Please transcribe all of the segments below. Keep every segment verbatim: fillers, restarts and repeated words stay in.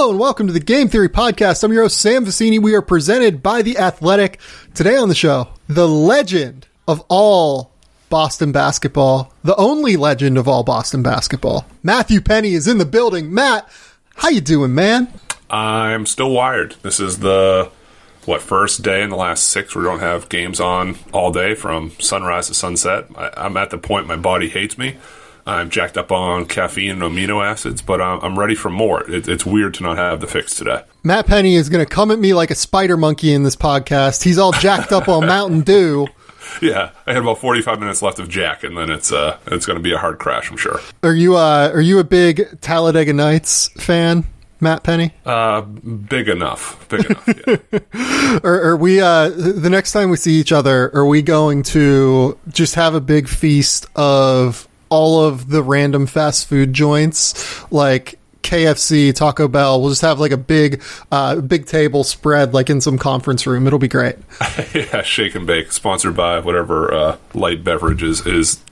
Hello and welcome to the Game Theory Podcast. I'm your host, Sam Vecini. We are presented by The Athletic. Today on the show, the legend of all Boston basketball, the only legend of all Boston basketball, Matthew Penny is in the building. Matt, how you doing, man? I'm still wired. This is the, what, first day in the last six where we don't have games on all day from sunrise to sunset. I, I'm at the point my body hates me. I'm jacked up on caffeine and amino acids, but I'm, I'm ready for more. It, it's weird to not have the fix today. Matt Penny is going to come at me like a spider monkey in this podcast. He's all jacked up on Mountain Dew. Yeah, I had about forty-five minutes left of Jack, and then it's uh, it's going to be a hard crash, I'm sure. Are you uh, are you a big Talladega Nights fan, Matt Penny? Uh, big enough. Big enough, yeah. are, are we, uh, the next time we see each other, are we going to just have a big feast of all of the random fast food joints, like K F C, Taco Bell? We'll just have like a big, uh, big table spread, like in some conference room. It'll be great. Yeah, Shake and Bake, sponsored by whatever uh, light beverages is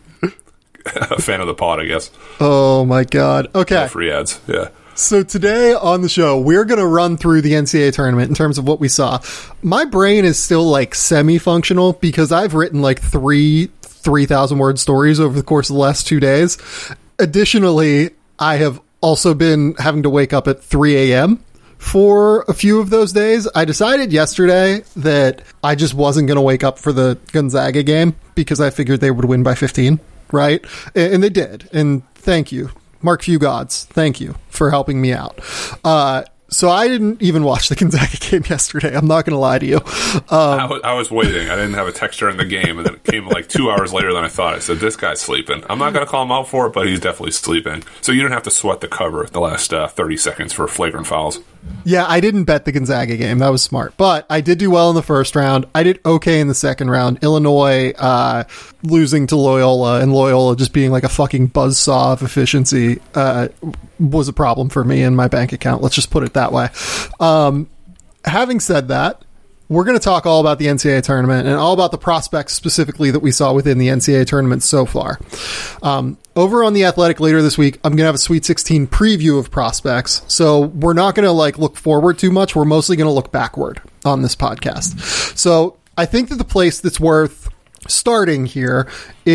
a fan of the pod, I guess. Oh my God. Okay. No free ads. Yeah. So today on the show, we're going to run through the N C double A tournament in terms of what we saw. My brain is still like semi-functional because I've written like three three thousand word stories over the course of the last two days. Additionally, I have also been having to wake up at three a.m. for a few of those days. I decided yesterday that I just wasn't going to wake up for the Gonzaga game because I figured they would win by fifteen, right? And they did. And thank you. Mark Few Gods, thank you for helping me out. Uh, so I didn't even watch the Gonzaga game yesterday. I'm not going to lie to you. Um, I, was, I was waiting. I didn't have a text during the game, and then it came like two hours later than I thought. I said, this guy's sleeping. I'm not going to call him out for it, but he's definitely sleeping. So you didn't have to sweat the cover the last uh, thirty seconds for flagrant fouls. Yeah, I didn't bet the Gonzaga game. That was smart. But I did do well in the first round. I did okay in the second round. Illinois uh, losing to Loyola, and Loyola just being like a fucking buzzsaw of efficiency uh, was a problem for me in my bank account. Let's just put it that way. Um, having said that, we're going to talk all about the N C double A tournament and all about the prospects specifically that we saw within the N C double A tournament so far. Um, over on The Athletic later this week, I'm going to have a Sweet sixteen preview of prospects. So we're not going to like look forward too much. We're mostly going to look backward on this podcast. So I think that the place that's worth starting here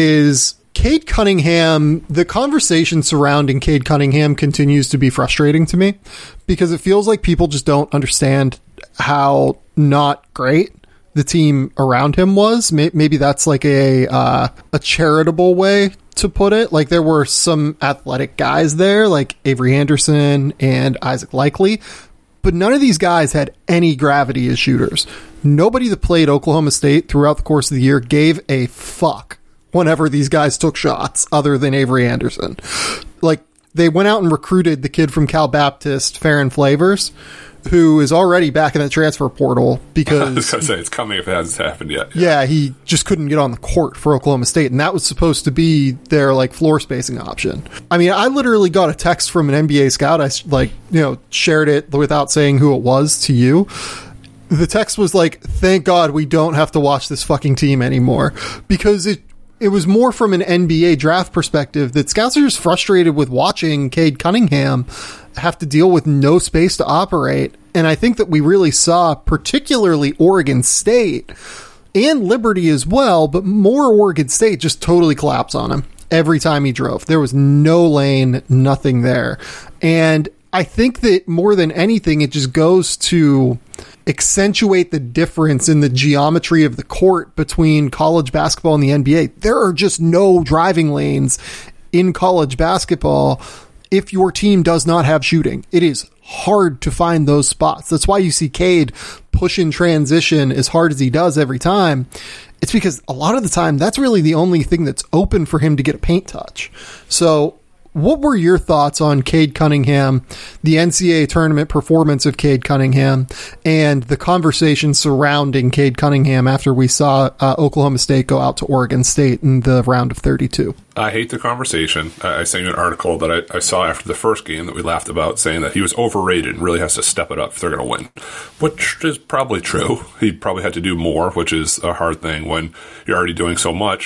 is Cade Cunningham. The conversation surrounding Cade Cunningham continues to be frustrating to me because it feels like people just don't understand how not great the team around him was. Maybe that's like a uh, a charitable way to put it. Like there were some athletic guys there, like Avery Anderson and Isaac Likely, but none of these guys had any gravity as shooters. Nobody that played Oklahoma State throughout the course of the year gave a fuck whenever these guys took shots other than Avery Anderson. Like they went out and recruited the kid from Cal Baptist, Farron Flavors, who is already back in the transfer portal because I was going to say it's coming if it hasn't happened yet. Yeah. yeah, he just couldn't get on the court for Oklahoma State, and that was supposed to be their like floor spacing option. I mean, I literally got a text from an N B A scout. I like, you know, shared it without saying who it was to you. The text was like, "Thank God we don't have to watch this fucking team anymore," because it it was more from an N B A draft perspective that scouts are just frustrated with watching Cade Cunningham have to deal with no space to operate. And I think that we really saw particularly Oregon State and Liberty as well, but more Oregon State just totally collapse on him every time he drove. There was no lane, nothing there. And I think that more than anything, it just goes to accentuate the difference in the geometry of the court between college basketball and the N B A. There are just no driving lanes in college basketball if your team does not have shooting. It is hard to find those spots. That's why you see Cade push in transition as hard as he does every time. It's because a lot of the time, that's really the only thing that's open for him to get a paint touch. So what were your thoughts on Cade Cunningham, the N C double A tournament performance of Cade Cunningham, and the conversation surrounding Cade Cunningham after we saw uh, Oklahoma State go out to Oregon State in the round of thirty-two? I hate the conversation. I, I sent you an article that I, I saw after the first game that we laughed about, saying that he was overrated and really has to step it up if they're going to win, which is probably true. He probably had to do more, which is a hard thing when you're already doing so much.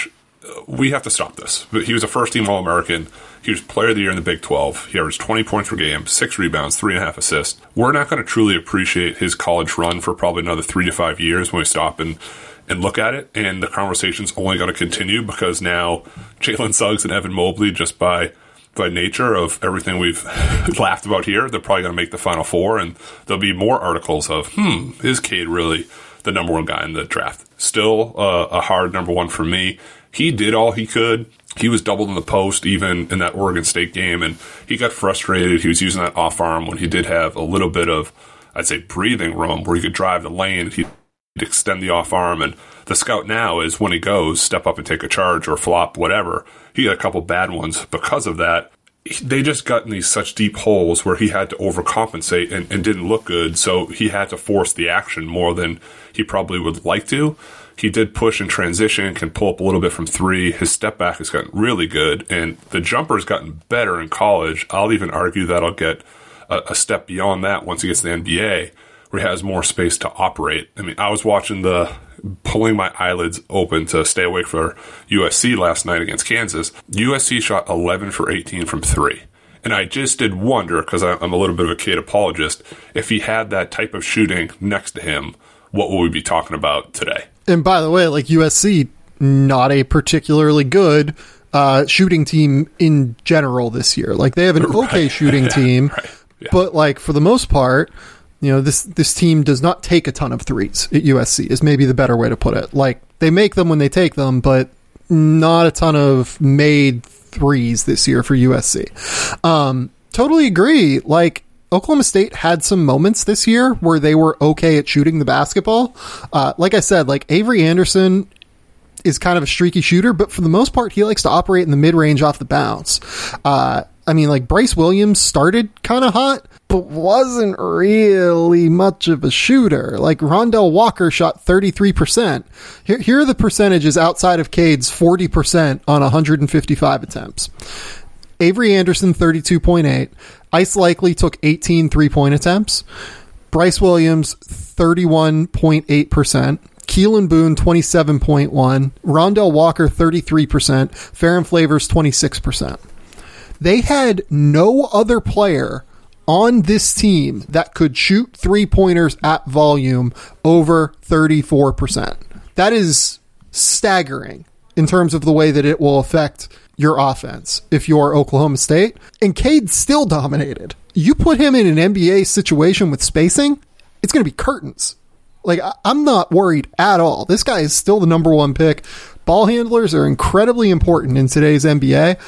we have to stop this. He was a first-team All-American. He was Player of the Year in the Big twelve. He averaged twenty points per game, six rebounds, three and a half assists. We're not going to truly appreciate his college run for probably another three to five years when we stop and, and look at it. And the conversation's only going to continue because now Jalen Suggs and Evan Mobley, just by by nature of everything we've laughed about here, they're probably going to make the Final Four, and there'll be more articles of, hmm, is Cade really the number one guy in the draft? Still uh, a hard number one for me. He did all he could. He was doubled in the post even in that Oregon State game, and he got frustrated. He was using that off arm when he did have a little bit of, I'd say, breathing room where he could drive the lane. He'd extend the off arm, and the scout now is when he goes, step up and take a charge or flop, whatever. He got a couple bad ones because of that. They just got in these such deep holes where he had to overcompensate and, and didn't look good, so he had to force the action more than he probably would like to. He did push in transition, can pull up a little bit from three. His step back has gotten really good, and the jumper's gotten better in college. I'll even argue that'll get a, a step beyond that once he gets to the N B A, where he has more space to operate. I mean, I was watching the, pulling my eyelids open to stay awake for U S C last night against Kansas. U S C shot eleven for eighteen from three. And I just did wonder, because I'm a little bit of a Cade apologist, if he had that type of shooting next to him, what would we be talking about today? And by the way, like U S C, not a particularly good uh, shooting team in general this year. Like they have an okay right. shooting yeah, team, right. yeah. but like for the most part, you know, this this team does not take a ton of threes at U S C is maybe the better way to put it. Like they make them when they take them, but not a ton of made threes this year for U S C. Um, totally agree. Like Oklahoma State had some moments this year where they were okay at shooting the basketball. Uh, like I said, like Avery Anderson is kind of a streaky shooter, but for the most part, he likes to operate in the mid-range off the bounce. Uh, I mean, like Bryce Williams started kind of hot, but wasn't really much of a shooter. Like Rondell Walker shot thirty-three percent. Here, here are the percentages outside of Cade's forty percent on one hundred fifty-five attempts. Avery Anderson, thirty-two point eight. Ice Likely took eighteen three-point attempts. Bryce Williams, thirty-one point eight percent. Keelan Boone, twenty-seven point one. Rondell Walker, thirty-three percent. Farron Flavors, twenty-six percent. They had no other player on this team that could shoot three-pointers at volume over thirty-four percent. That is staggering in terms of the way that it will affect your offense if you're Oklahoma State. And Cade still dominated. You put him in an N B A situation with spacing, it's going to be curtains. Like, I'm not worried at all. This guy is still the number one pick. Ball handlers are incredibly important in today's N B A.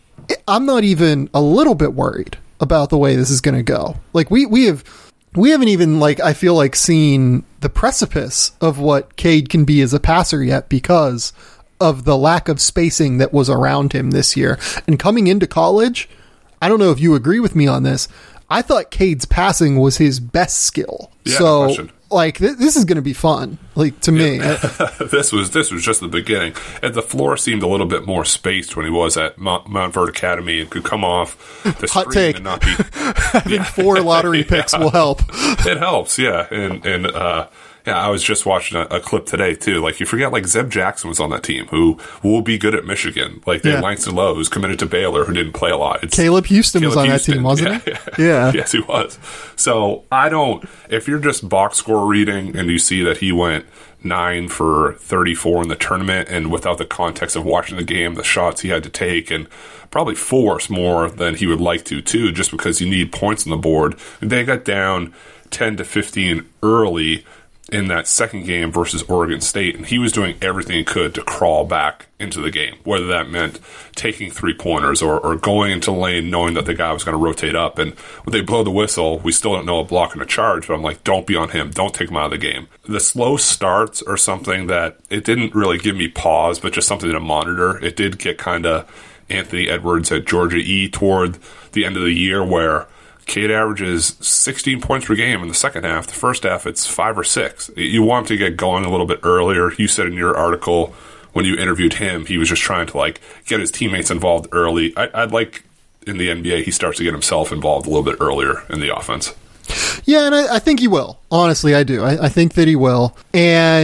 I'm not even a little bit worried about the way this is going to go. Like, we, we have... We haven't even, like, I feel like, seen the precipice of what Cade can be as a passer yet because of the lack of spacing that was around him this year. And coming into college, I don't know if you agree with me on this, I thought Cade's passing was his best skill. Yeah, so, question. like, th- this is going to be fun, like, to me. Yeah. this was this was just the beginning. And the floor seemed a little bit more spaced when he was at Mount, Mount Verde Academy and could come off the Hot screen take. and not be... Having yeah. four lottery picks yeah. will help. It helps, yeah. And, and uh, yeah, I was just watching a, a clip today, too. Like, you forget, like, Zeb Jackson was on that team, who will be good at Michigan. Like, they yeah. Langston Lowe, who's committed to Baylor, who didn't play a lot. It's, Caleb Houston Caleb was on Houston. that team, wasn't yeah, he? Yeah. yeah. Yes, he was. So, I don't... If you're just box score reading and you see that he went nine for thirty-four in the tournament, and without the context of watching the game, the shots he had to take, and probably force more than he would like to, too, just because you need points on the board. They got down ten to fifteen early in that second game versus Oregon State, and he was doing everything he could to crawl back into the game, whether that meant taking three-pointers or, or going into the lane knowing that the guy was going to rotate up. And when they blow the whistle, we still don't know a block and a charge, but I'm like, don't be on him. Don't take him out of the game. The slow starts are something that it didn't really give me pause, but just something to monitor. It did get kind of Anthony Edwards at Georgia E toward the end of the year, where Cade averages sixteen points per game in the second half. The first half, it's five or six. You want him to get going a little bit earlier. You said in your article when you interviewed him, he was just trying to like get his teammates involved early. I, I'd like in the N B A, he starts to get himself involved a little bit earlier in the offense. Yeah, and I, I think he will. Honestly, I do. I, I think that he will. And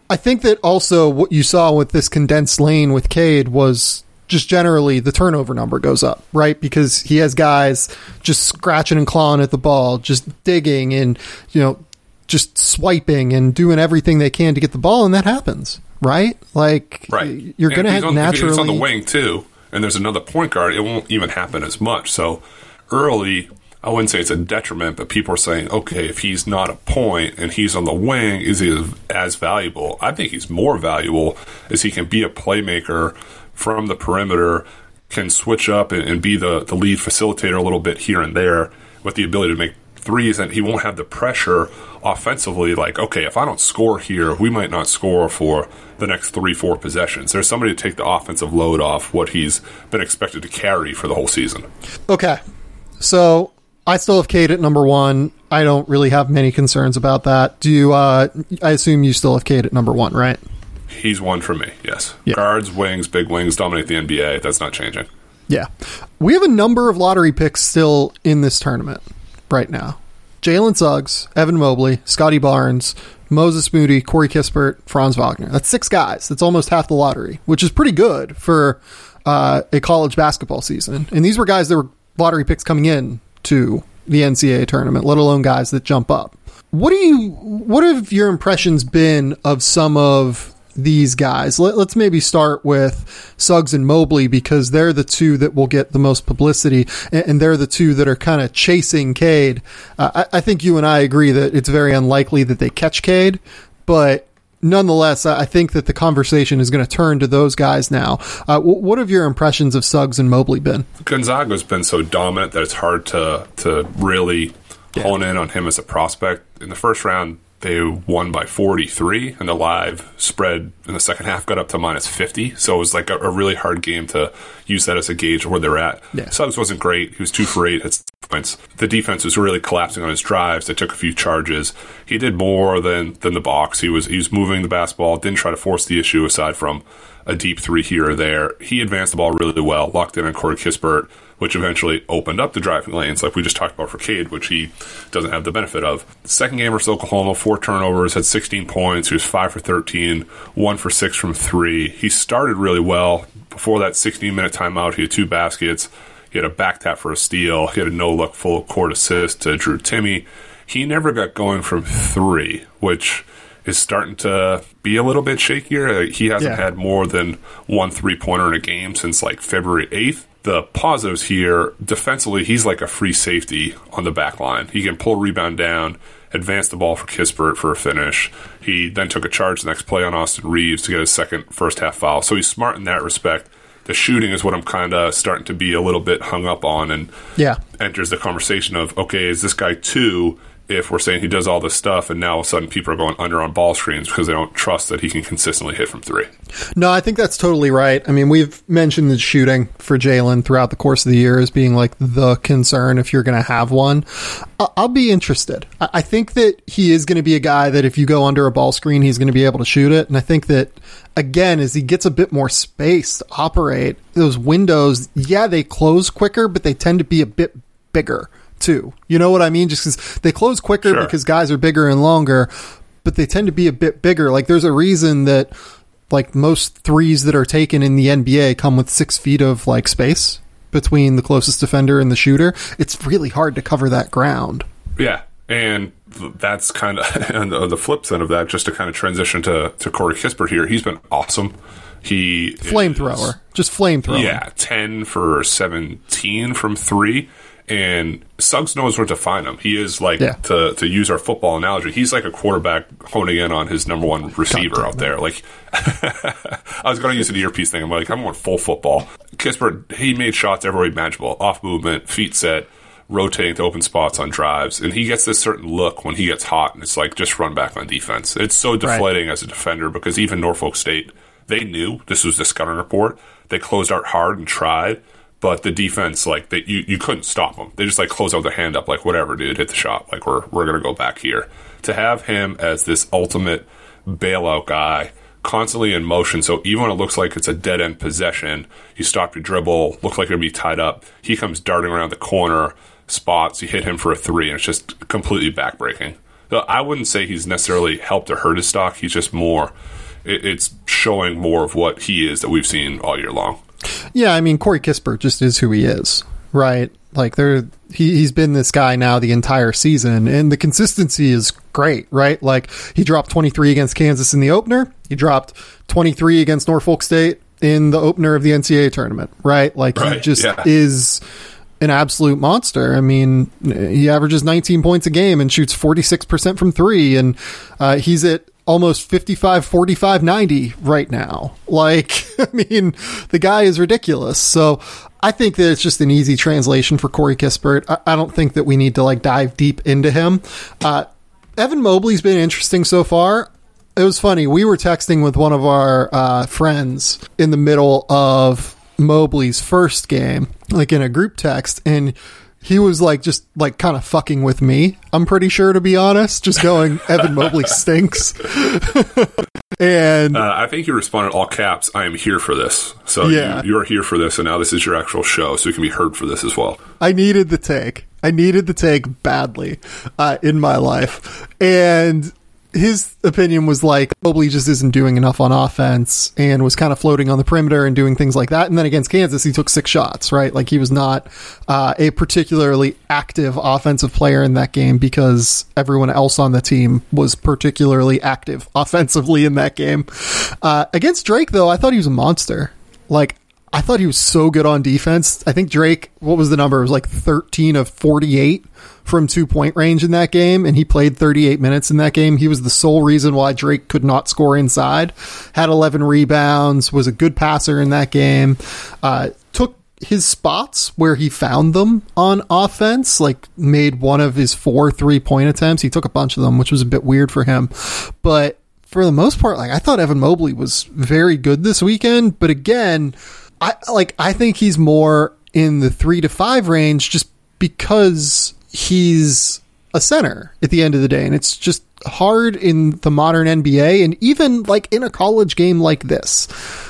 I think that also what you saw with this condensed lane with Cade was just generally the turnover number goes up, right? Because he has guys just scratching and clawing at the ball, just digging and, you know, just swiping and doing everything they can to get the ball, and that happens, right? Like, right. you're going to have on, naturally... If he's on the wing, too, and there's another point guard, it won't even happen as much. So early, I wouldn't say it's a detriment, but people are saying, okay, if he's not a point and he's on the wing, is he as, as valuable? I think he's more valuable as he can be a playmaker from the perimeter, can switch up and, and be the, the lead facilitator a little bit here and there with the ability to make threes, and he won't have the pressure offensively, like, okay, if I don't score here, we might not score for the next three, four possessions. There's somebody to take the offensive load off what he's been expected to carry for the whole season. Okay, so I still have Cade at number one. I don't really have many concerns about that. Do you, uh, I assume you still have Cade at number one, right? He's one for me, yes. Yeah. Guards, wings, big wings dominate the N B A. That's not changing. Yeah. We have a number of lottery picks still in this tournament right now. Jalen Suggs, Evan Mobley, Scotty Barnes, Moses Moody, Corey Kispert, Franz Wagner. That's six guys. That's almost half the lottery, which is pretty good for uh, a college basketball season. And these were guys that were lottery picks coming in to the N C double A tournament, let alone guys that jump up. What do you? What have your impressions been of some of these guys? Let, let's maybe start with Suggs and Mobley, because they're the two that will get the most publicity, and, and they're the two that are kind of chasing Cade. Uh, I, I think you and I agree that it's very unlikely that they catch Cade, but nonetheless, I think that the conversation is going to turn to those guys now. Uh, what have your impressions of Suggs and Mobley been? Gonzaga's been so dominant that it's hard to to really yeah. hone in on him as a prospect. In the first round, they won by forty-three, and the live spread in the second half got up to minus fifty. So it was like a, a really hard game to use that as a gauge of where they're at. Yeah. Suggs wasn't great. He was two for eight at points. The defense was really collapsing on his drives. They took a few charges. He did more than than the box. He was he was moving the basketball, didn't try to force the issue aside from a deep three here or there. He advanced the ball really well, locked in on Corey Kispert, which eventually opened up the driving lanes, like we just talked about for Cade, which he doesn't have the benefit of. The second game versus Oklahoma, four turnovers, had sixteen points. He was five for thirteen, one for six from three. He started really well. Before that sixteen-minute timeout, he had two baskets. He had a back tap for a steal. He had a no-look full-court assist to Drew Timme. He never got going from three, which is starting to be a little bit shakier. He hasn't yeah. had more than one three-pointer in a game since like February eighth. The positives here, defensively, he's like a free safety on the back line. He can pull rebound down, advance the ball for Kispert for a finish. He then took a charge the next play on Austin Reeves to get his second first-half foul. So he's smart in that respect. The shooting is what I'm kind of starting to be a little bit hung up on, and yeah. enters the conversation of, okay, is this guy two if we're saying he does all this stuff and now all of a sudden people are going under on ball screens because they don't trust that he can consistently hit from three? No, I think that's totally right. I mean, we've mentioned the shooting for Jalen throughout the course of the year as being like the concern if you're going to have one. I'll be interested. I think that he is going to be a guy that if you go under a ball screen, he's going to be able to shoot it. And I think that, again, as he gets a bit more space to operate, those windows, yeah, they close quicker, but they tend to be a bit bigger too. You know what I mean? Just because they close quicker Sure. because guys are bigger and longer, but they tend to be a bit bigger. Like there's a reason that like most threes that are taken in the N B A come with six feet of like space between the closest defender and the shooter. It's really hard to cover that ground. Yeah. And that's kind of, and the flip side of that, just to kind of transition to, to Corey Kispert here, he's been awesome. He Flamethrower. is, Just flamethrower. Yeah. ten for seventeen from three. And Suggs knows where to find him. He is like, yeah. to to use our football analogy, he's like a quarterback honing in on his number one receiver out there. Like, I was going to use an earpiece thing. I'm like, I'm going full football. Kispert, he made shots everywhere imaginable. Off movement, feet set, rotating to open spots on drives. And he gets this certain look when he gets hot, and it's like, just run back on defense. It's so deflating right. as a defender, because even Norfolk State, they knew this was the scouting report. They closed out hard and tried. But the defense, like, they, you, you couldn't stop them. They just, like, close out their hand up, like, whatever, dude, hit the shot. Like, we're we're going to go back here. To have him as this ultimate bailout guy, constantly in motion, so even when it looks like it's a dead-end possession, you stop your dribble, look like you're going to be tied up, he comes darting around the corner, spots, you hit him for a three, and it's just completely backbreaking. I wouldn't say he's necessarily helped or hurt his stock. He's just more, it, it's showing more of what he is that we've seen all year long. Yeah, I mean, Corey Kispert just is who he is, right? Like, there, he, he's been this guy now the entire season, and the consistency is great, right? Like, he dropped twenty-three against Kansas in the opener. He dropped twenty-three against Norfolk State in the opener of the N C double A tournament, right? Like, right, he just yeah. is an absolute monster. I mean, he averages nineteen points a game and shoots forty-six percent from three, and uh, he's at almost fifty-five, forty-five, ninety right now. Like, I mean, the guy is ridiculous. So I think that it's just an easy translation for Corey Kispert. I, I don't think that we need to like dive deep into him. Uh, Evan Mobley's been interesting so far. It was funny. We were texting with one of our uh, friends in the middle of Mobley's first game, like in a group text, and he was like just like kind of fucking with me, I'm pretty sure, to be honest, just going, Evan Mobley stinks. And uh, I think you responded all caps, I am here for this. So yeah. you, you're here for this, and now this is your actual show, so you can be heard for this as well. I needed the take. I needed the take badly uh, in my life. And his opinion was like, Mobley just isn't doing enough on offense and was kind of floating on the perimeter and doing things like that. And then against Kansas, he took six shots, right? Like, he was not uh, a particularly active offensive player in that game because everyone else on the team was particularly active offensively in that game. Uh, against Drake, though, I thought he was a monster. Like, I thought he was so good on defense. I think Drake, what was the number? It was like thirteen of forty-eight from two-point range in that game, and he played thirty-eight minutes in that game. He was the sole reason why Drake could not score inside. Had eleven rebounds, was a good passer in that game. Uh, took his spots where he found them on offense, like made one of his four three-point attempts. He took a bunch of them, which was a bit weird for him. But for the most part, like, I thought Evan Mobley was very good this weekend. But again, I like I think he's more in the three to five range just because he's a center at the end of the day, and it's just hard in the modern N B A, and even like in a college game like this,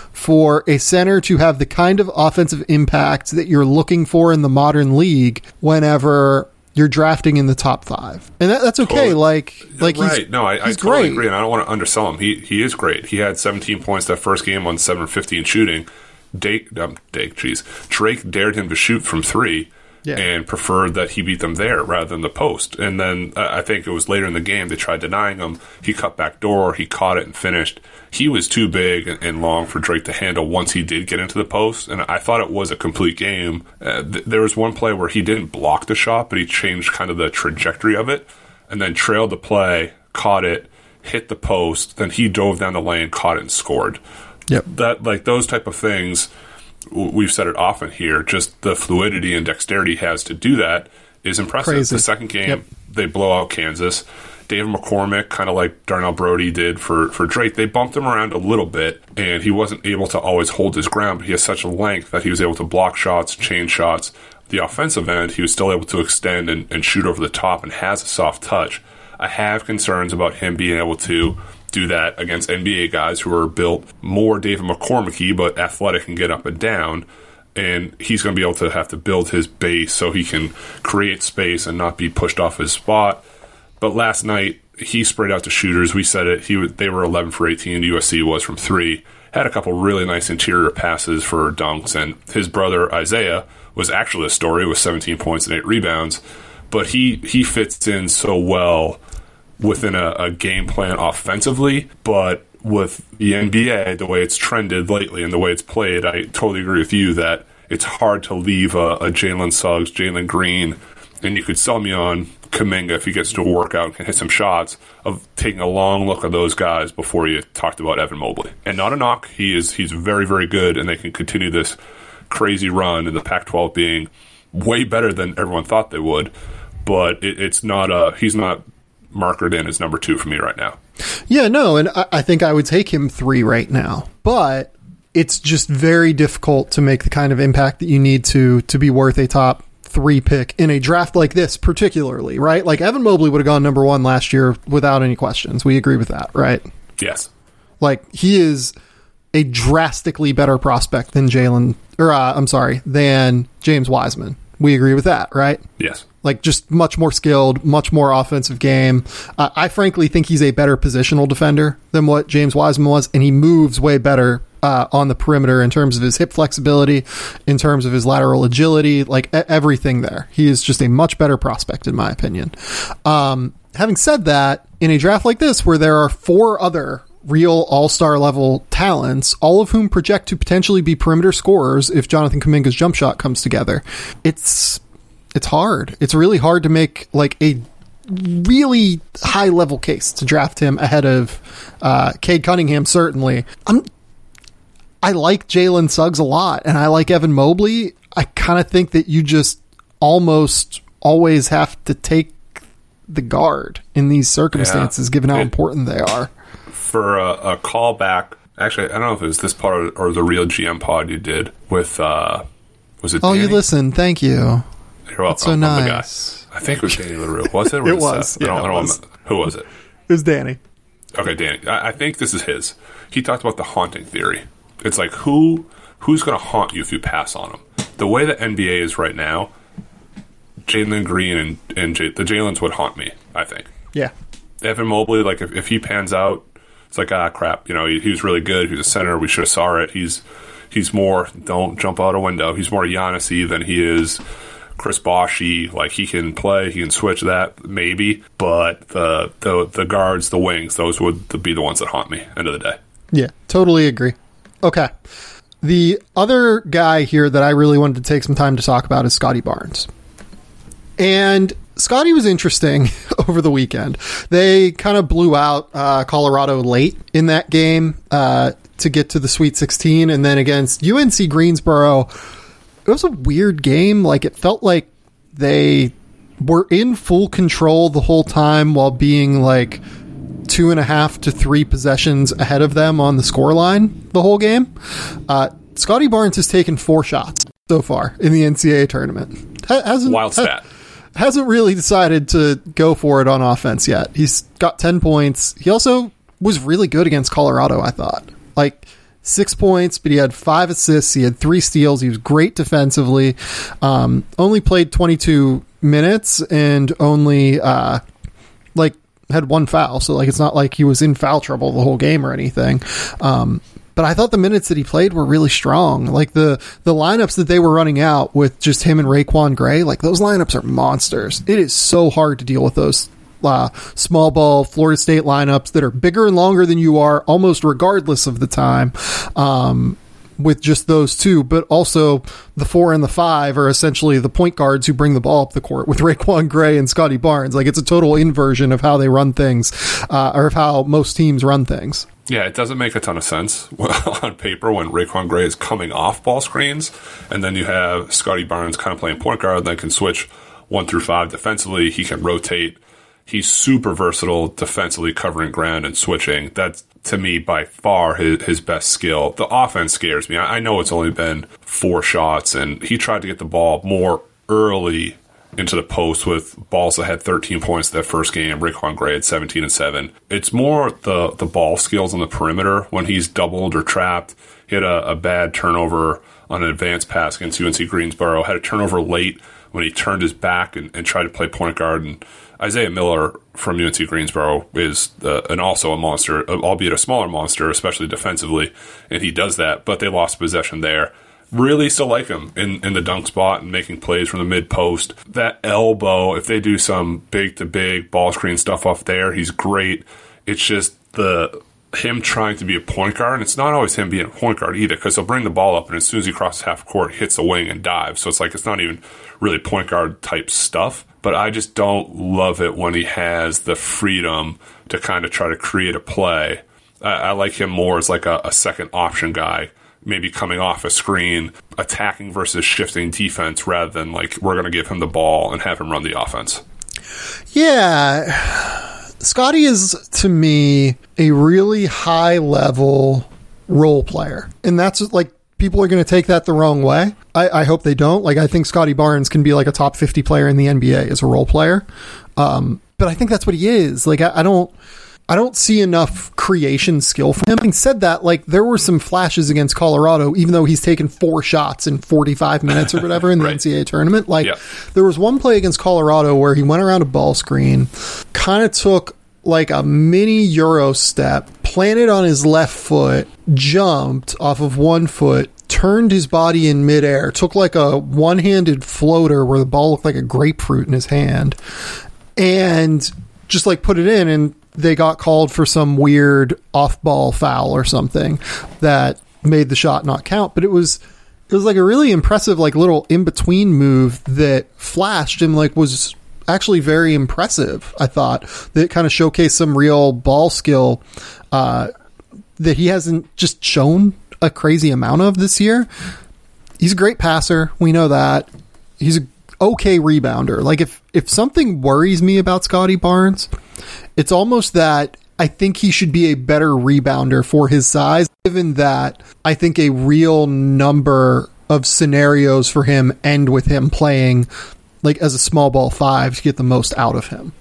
for a center to have the kind of offensive impact that you're looking for in the modern league whenever you're drafting in the top five. And that, that's okay. Totally. Like, like right. he's, no, I, he's I totally great. agree, and I don't want to undersell him. He he is great. He had seventeen points that first game on seven fifteen shooting. Dake, um, Dake, geez. Drake dared him to shoot from three. Yeah. And preferred that he beat them there rather than the post. And then uh, I think it was later in the game they tried denying him. He cut back door, he caught it and finished. He was too big and, and long for Drake to handle once he did get into the post, and I thought it was a complete game. Uh, th- there was one play where he didn't block the shot, but he changed kind of the trajectory of it, and then trailed the play, caught it, hit the post, then he dove down the lane, caught it, and scored. Yep. That, like, those type of things, we've said it often here, just the fluidity and dexterity he has to do that is impressive. Crazy. The second game, yep. they blow out Kansas. David McCormick, kind of like Darnell Brody did for, for Drake, they bumped him around a little bit, and he wasn't able to always hold his ground, but he has such a length that he was able to block shots, change shots. The offensive end, he was still able to extend and, and shoot over the top and has a soft touch. I have concerns about him being able to do that against N B A guys who are built more David McCormick-y, but athletic and get up and down. And he's going to be able to have to build his base so he can create space and not be pushed off his spot. But last night, he sprayed out the shooters. We said it. He was, they were eleven for eighteen. U S C was from three. Had a couple really nice interior passes for dunks. And his brother, Isaiah, was actually a story with seventeen points and eight rebounds. But he, he fits in so well within a, a game plan offensively, but with the N B A, the way it's trended lately and the way it's played, I totally agree with you that it's hard to leave a, a Jalen Suggs, Jalen Green, and you could sell me on Kuminga if he gets to a workout and can hit some shots, of taking a long look at those guys before you talked about Evan Mobley. And not a knock, he is he's very, very good, and they can continue this crazy run in the Pac twelve being way better than everyone thought they would, but it, it's not a, he's not markered in as number two for me right now. Yeah, no, and I, I think I would take him three right now, but it's just very difficult to make the kind of impact that you need to to be worth a top three pick in a draft like this, particularly, right? Like, Evan Mobley would have gone number one last year without any questions. We agree with that, right? Yes. Like, he is a drastically better prospect than Jalen, or uh, I'm sorry, than James Wiseman. We agree with that, right? Yes. Like, just much more skilled, much more offensive game. Uh, I frankly think he's a better positional defender than what James Wiseman was, and he moves way better uh, on the perimeter in terms of his hip flexibility, in terms of his lateral agility, like e- everything there. He is just a much better prospect, in my opinion. Um, having said that, in a draft like this, where there are four other real all-star level talents, all of whom project to potentially be perimeter scorers if Jonathan Kuminga's jump shot comes together, it's it's hard. It's really hard to make like a really high level case to draft him ahead of uh, Cade Cunningham. Certainly, I'm. I like Jalen Suggs a lot, and I like Evan Mobley. I kind of think that you just almost always have to take the guard in these circumstances, yeah, given how it, important they are. For a, a callback, actually, I don't know if it was this part or, or the Real G M pod you did with, uh, was it Oh, Danny? You listened. Thank you. You're welcome. That's so I'm nice. I think it was Danny LaRue. Was it? It was. I Yeah, don't, it I don't was. know. Who was it? It was Danny. Okay, Danny. I, I think this is his. He talked about the haunting theory. It's like, who who's going to haunt you if you pass on him? The way the N B A is right now, Jalen Green and, and J- the Jalen's would haunt me, I think. Yeah. Evan Mobley, like, if, if he pans out, it's like, ah, crap. You know, he, he was really good. He was a center. We should have saw it. He's he's more, don't jump out a window. He's more Giannis-y than he is Chris Bosh-y. Like, he can play. He can switch that, maybe. But the, the, the guards, the wings, those would be the ones that haunt me, end of the day. Yeah, totally agree. Okay. The other guy here that I really wanted to take some time to talk about is Scotty Barnes. And Scotty was interesting over the weekend. They kind of blew out uh, Colorado late in that game uh, to get to the Sweet sixteen. And then against U N C Greensboro, it was a weird game. Like, it felt like they were in full control the whole time while being like two and a half to three possessions ahead of them on the scoreline the whole game. Uh, Scotty Barnes has taken four shots so far in the N C double A tournament. Ha- hasn't, Wild stat. Ha- hasn't really decided to go for it on offense yet. He's got ten points. He also was really good against Colorado, I thought. Like, six points, but he had five assists. He had three steals. He was great defensively. Um, only played twenty-two minutes and only, uh, like, had one foul. So, like, it's not like he was in foul trouble the whole game or anything. Um, but I thought the minutes that he played were really strong. Like, the, the lineups that they were running out with just him and Raekwon Gray, like, those lineups are monsters. It is so hard to deal with those uh, small ball Florida State lineups that are bigger and longer than you are, almost regardless of the time. Um, with just those two, but also the four and the five are essentially the point guards who bring the ball up the court with Raekwon Gray and Scotty Barnes. Like, it's a total inversion of how they run things, uh, or of how most teams run things. Yeah, it doesn't make a ton of sense on paper when Raekwon Gray is coming off ball screens, and then you have Scotty Barnes kind of playing point guard that can switch one through five defensively. He can rotate. He's super versatile defensively, covering ground and switching. That's, to me, by far his, his best skill. The offense scares me. I, I know it's only been four shots, and he tried to get the ball more early into the post with balls that had thirteen points that first game. Raekwon Gray had seventeen and seven. It's more the, the ball skills on the perimeter when he's doubled or trapped. He had a, a bad turnover on an advanced pass against U N C Greensboro. Had a turnover late when he turned his back and, and tried to play point guard. And Isaiah Miller from U N C Greensboro is uh, and also a monster, albeit a smaller monster, especially defensively, and he does that, but they lost possession there. Really still like him in, in the dunk spot and making plays from the mid-post. That elbow, if they do some big-to-big ball screen stuff off there, he's great. It's just the him trying to be a point guard, and it's not always him being a point guard either, because he'll bring the ball up, and as soon as he crosses half court, he hits the wing and dives. So it's like it's not even really point guard type stuff. But I just don't love it when he has the freedom to kind of try to create a play. I, I like him more as like a, a second option guy, maybe coming off a screen, attacking versus shifting defense, rather than like we're going to give him the ball and have him run the offense. Yeah. Scotty is, to me, a really high-level role player. And that's like, people are going to take that the wrong way. I, I hope they don't. Like, I think Scotty Barnes can be like a top fifty player in the N B A as a role player. Um, but I think that's what he is. Like, I, I don't, I don't see enough creation skill from him. Having said that, like, there were some flashes against Colorado, even though he's taken four shots in forty-five minutes or whatever in the right. N C double A tournament. Like, yeah. there was one play against Colorado where he went around a ball screen, kind of took like a mini Euro step, planted on his left foot, jumped off of one foot, turned his body in midair, took like a one-handed floater where the ball looked like a grapefruit in his hand, and just like put it in, and they got called for some weird off-ball foul or something that made the shot not count. But it was it was like a really impressive like little in-between move that flashed and like was actually very impressive. I thought that kind of showcased some real ball skill uh, that he hasn't just shown a crazy amount of this year. He's a great passer. We know that. He's a okay rebounder. Like if, if something worries me about Scotty Barnes, it's almost that I think he should be a better rebounder for his size, given that I think a real number of scenarios for him end with him playing like as a small ball five to get the most out of him.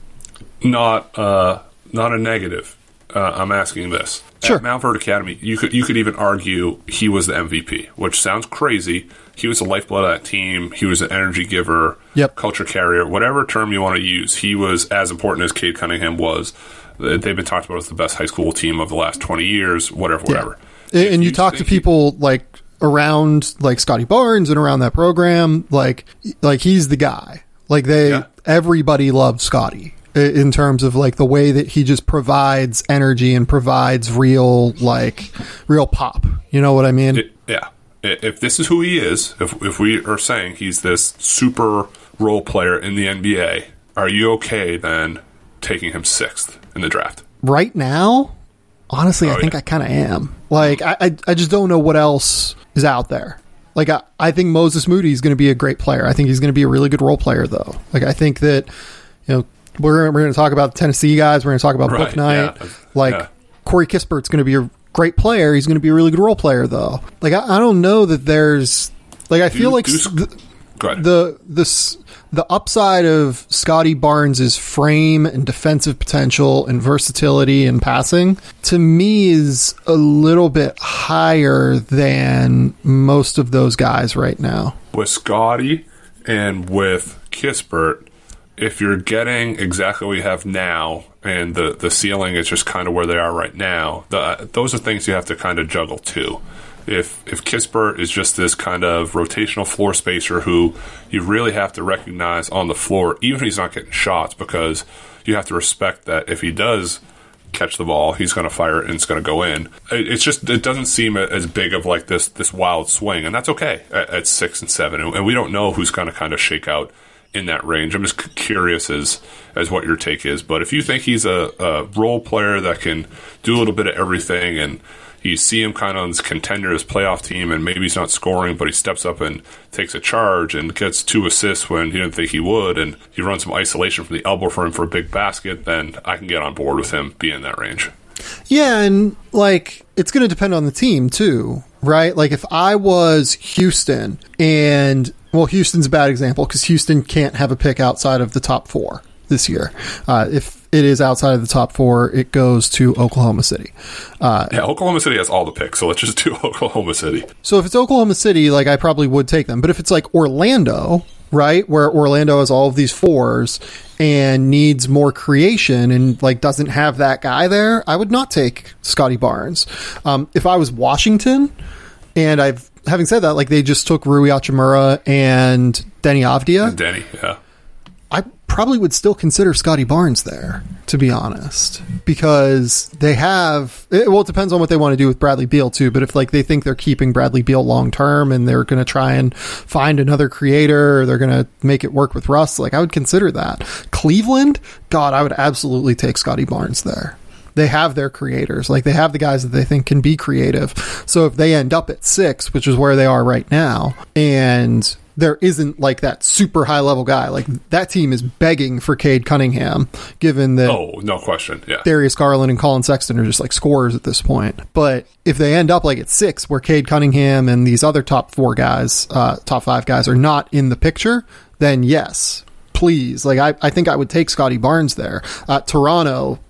Not, uh, not a negative. Uh, I'm asking this. Sure. At Mount Verde Academy, you could you could even argue he was the M V P, which sounds crazy. He was the lifeblood of that team. He was an energy giver, yep. culture carrier, whatever term you want to use. He was as important as Cade Cunningham was. They've been talked about as the best high school team of the last twenty years, whatever, whatever. Yeah. And you, you talk to people he, like around like Scotty Barnes and around that program, like like he's the guy. Like they, yeah. everybody loves Scotty in terms of like the way that he just provides energy and provides real like real pop. You know what I mean? It, yeah. If this is who he is, if if we are saying he's this super role player in the N B A, are you okay then taking him sixth in the draft? Right now, honestly, oh, I think yeah. I kind of am. Like, I, I I just don't know what else is out there. Like, I, I think Moses Moody is going to be a great player. I think he's going to be a really good role player, though. Like, I think that, you know, we're, we're going to talk about the Tennessee guys. We're going to talk about right, Book Knight. Yeah. Like, yeah. Corey Kispert's going to be a great player. He's going to be a really good role player, though. Like, I, I don't know that there's... Like, I do, feel like the, the, the, the upside of Scotty Barnes' frame and defensive potential and versatility and passing, to me, is a little bit higher than most of those guys right now. With Scotty and with Kispert, if you're getting exactly what you have now and the, the ceiling is just kind of where they are right now, the, those are things you have to kind of juggle too. If if Kispert is just this kind of rotational floor spacer who you really have to recognize on the floor, even if he's not getting shots, because you have to respect that if he does catch the ball, he's going to fire it and it's going to go in. It, it's just, it doesn't seem as big of like this this wild swing, and that's okay at, at six and seven. And, and we don't know who's going to kind of shake out in that range. I'm just curious as as what your take is. But if you think he's a, a role player that can do a little bit of everything, and you see him kind of on this contenders playoff team, and maybe he's not scoring, but he steps up and takes a charge and gets two assists when he didn't think he would, and you run some isolation from the elbow for him for a big basket, then I can get on board with him being in that range. Yeah, and like it's going to depend on the team too, right? Like if I was Houston, and well, Houston's a bad example because Houston can't have a pick outside of the top four this year. Uh, if it is outside of the top four, it goes to Oklahoma City. Uh, yeah, Oklahoma City has all the picks, so let's just do Oklahoma City. So if it's Oklahoma City, like I probably would take them. But if it's like Orlando, right, where Orlando has all of these fours and needs more creation and like doesn't have that guy there, I would not take Scotty Barnes. Um, if I was Washington, and I've having said that, like they just took Rui Hachimura and Denny Avdia. And Denny, yeah. I probably would still consider Scotty Barnes there, to be honest, because they have, well, it depends on what they want to do with Bradley Beal too, but if like they think they're keeping Bradley Beal long term and they're going to try and find another creator, or they're going to make it work with Russ, like I would consider that. Cleveland, God, I would absolutely take Scotty Barnes there. They have their creators, like they have the guys that they think can be creative. So if they end up at six, which is where they are right now, and there isn't like that super high level guy, like that team is begging for Cade Cunningham, given that oh no question yeah Darius Garland and Colin Sexton are just like scorers at this point. But if they end up like at six, where Cade Cunningham and these other top four guys, uh top five guys are not in the picture, then yes, please, like I, I think I would take Scotty Barnes there. uh Toronto,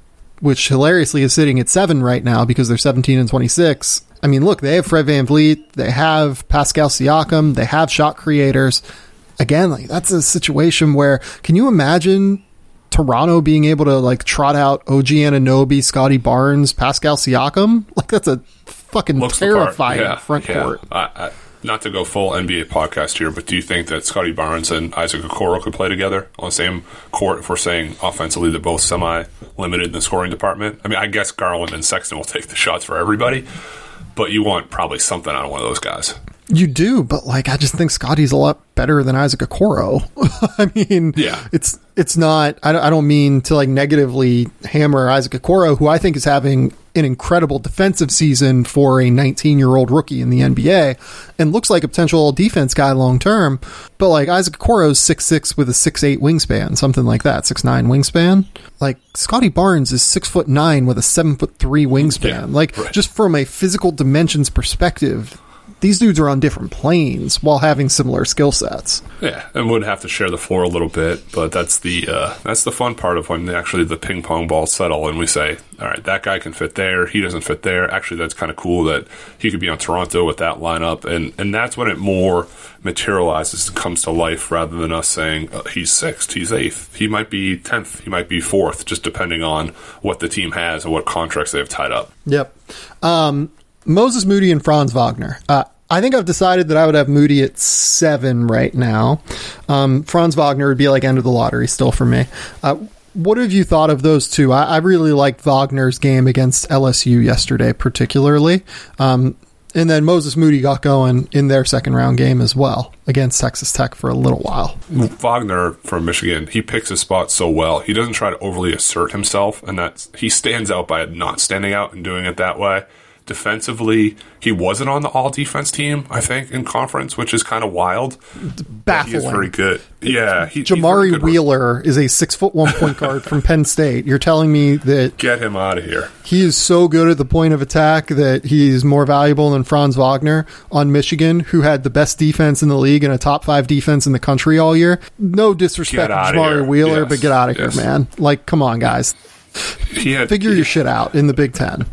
which hilariously is sitting at seven right now because they're seventeen and twenty-six. I mean, look, they have Fred VanVleet, they have Pascal Siakam, they have shot creators. Again, like that's a situation where, can you imagine Toronto being able to like trot out O G Anunoby, Scotty Barnes, Pascal Siakam? Like that's a fucking Looks terrifying yeah, front yeah. court. I, I, not to go full N B A podcast here, but do you think that Scotty Barnes and Isaac Okoro could play together on the same court if we're saying offensively they're both semi-limited in the scoring department? I mean, I guess Garland and Sexton will take the shots for everybody, but you want probably something out of one of those guys. You do, but like I just think Scotty's a lot better than Isaac Okoro. I mean, yeah, it's it's not. I don't, I don't mean to like negatively hammer Isaac Okoro, who I think is having an incredible defensive season for a nineteen-year-old rookie in the N B A, and looks like a potential defense guy long term. But like Isaac Okoro's six six with a six eight wingspan, something like that, six nine wingspan. Like Scotty Barnes is six foot nine with a seven foot three wingspan. Yeah, like right. Just from a physical dimensions perspective, these dudes are on different planes while having similar skill sets. Yeah, and would have to share the floor a little bit, but that's the uh, that's the fun part of when actually the ping pong balls settle and we say, all right, that guy can fit there, he doesn't fit there. Actually, that's kind of cool that he could be on Toronto with that lineup, and, and that's when it more materializes and comes to life rather than us saying uh, he's sixth, he's eighth, he might be tenth, he might be fourth, just depending on what the team has and what contracts they have tied up. Yep. Um, Moses Moody and Franz Wagner. Uh, I think I've decided that I would have Moody at seven right now. Um, Franz Wagner would be like end of the lottery still for me. Uh, what have you thought of those two? I, I really liked Wagner's game against L S U yesterday, particularly. Um, and then Moses Moody got going in their second round game as well against Texas Tech for a little while. Wagner from Michigan, he picks his spot so well. He doesn't try to overly assert himself, and that's he stands out by not standing out and doing it that way. Defensively, he wasn't on the all-defense team, I think, in conference, which is kind of wild. Baffling. He is very good. Yeah. He, Jamari good Wheeler is a six-foot-one point guard from Penn State. You're telling me that... Get him out of here. He is so good at the point of attack that he's more valuable than Franz Wagner on Michigan, who had the best defense in the league and a top-five defense in the country all year. No disrespect to Jamari Wheeler, yes. but get out of yes. here, man. Like, come on, guys. He had, Figure he, your shit out in the Big Ten.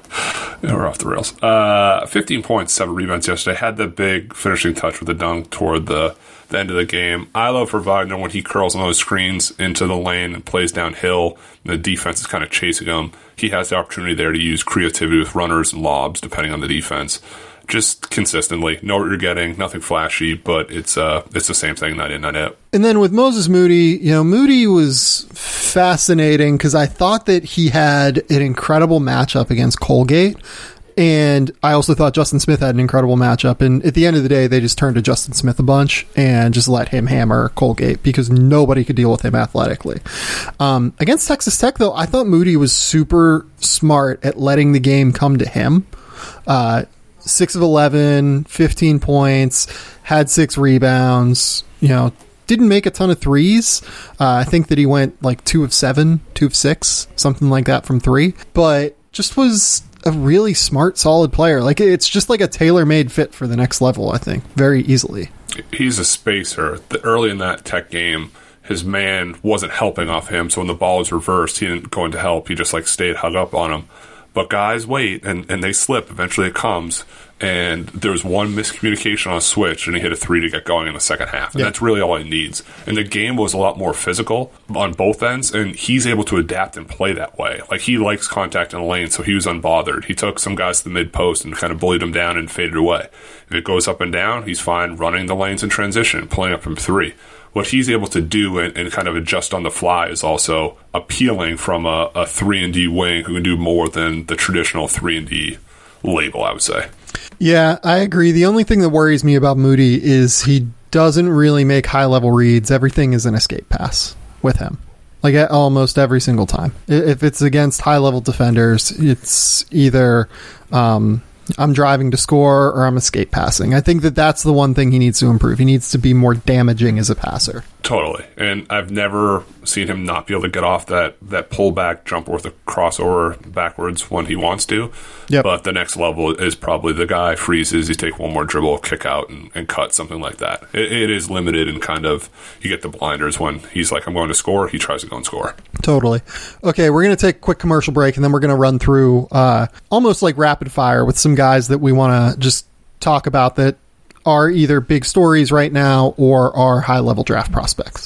Yeah, we're off the rails. Uh, fifteen points, seven rebounds yesterday. Had the big finishing touch with the dunk toward the, the end of the game. I love for Wagner when he curls on those screens into the lane and plays downhill. The defense is kind of chasing him. He has the opportunity there to use creativity with runners and lobs, depending on the defense. Just consistently. Know what you're getting. Nothing flashy, but it's uh, it's the same thing night in, night out. And then with Moses Moody, you know, Moody was fascinating because I thought that he had an incredible matchup against Colgate. And I also thought Justin Smith had an incredible matchup. And at the end of the day, they just turned to Justin Smith a bunch and just let him hammer Colgate because nobody could deal with him athletically. Um, against Texas Tech, though, I thought Moody was super smart at letting the game come to him. Uh, six of eleven, fifteen points, had six rebounds, you know, didn't make a ton of threes. Uh, I think that he went like two of seven, two of six, something like that from three, but just was a really smart, solid player. Like it's just like a tailor-made fit for the next level, I think, very easily. He's a spacer. The, early in that Tech game, his man wasn't helping off him, so when the ball was reversed, he didn't go in to help. He just like stayed hung up on him. But guys wait, and, and they slip. Eventually it comes, and there was one miscommunication on a switch, and he hit a three to get going in the second half. And yeah. that's really all he needs. And the game was a lot more physical on both ends, and he's able to adapt and play that way. Like, he likes contact in the lane, so he was unbothered. He took some guys to the mid-post and kind of bullied them down and faded away. If it goes up and down, he's fine running the lanes in transition, pulling up from three. What he's able to do and, and kind of adjust on the fly is also appealing from a, a three and D wing who can do more than the traditional three and D label, I would say. Yeah, I agree. The only thing that worries me about Moody is he doesn't really make high-level reads. Everything is an escape pass with him. Like almost every single time. If it's against high-level defenders, it's either... Um, I'm driving to score or I'm escape passing. I think that that's the one thing he needs to improve. He needs to be more damaging as a passer. Totally. And I've never seen him not be able to get off that, that pullback jumper with a crossover backwards when he wants to. Yep. But the next level is probably the guy freezes, you take one more dribble, kick out, and, and cut, something like that. It, it is limited and kind of, you get the blinders when he's like, I'm going to score, he tries to go and score. Totally. Okay, we're going to take a quick commercial break, and then we're going to run through uh, almost like rapid fire with some guys that we want to just talk about that are either big stories right now or are high-level draft prospects.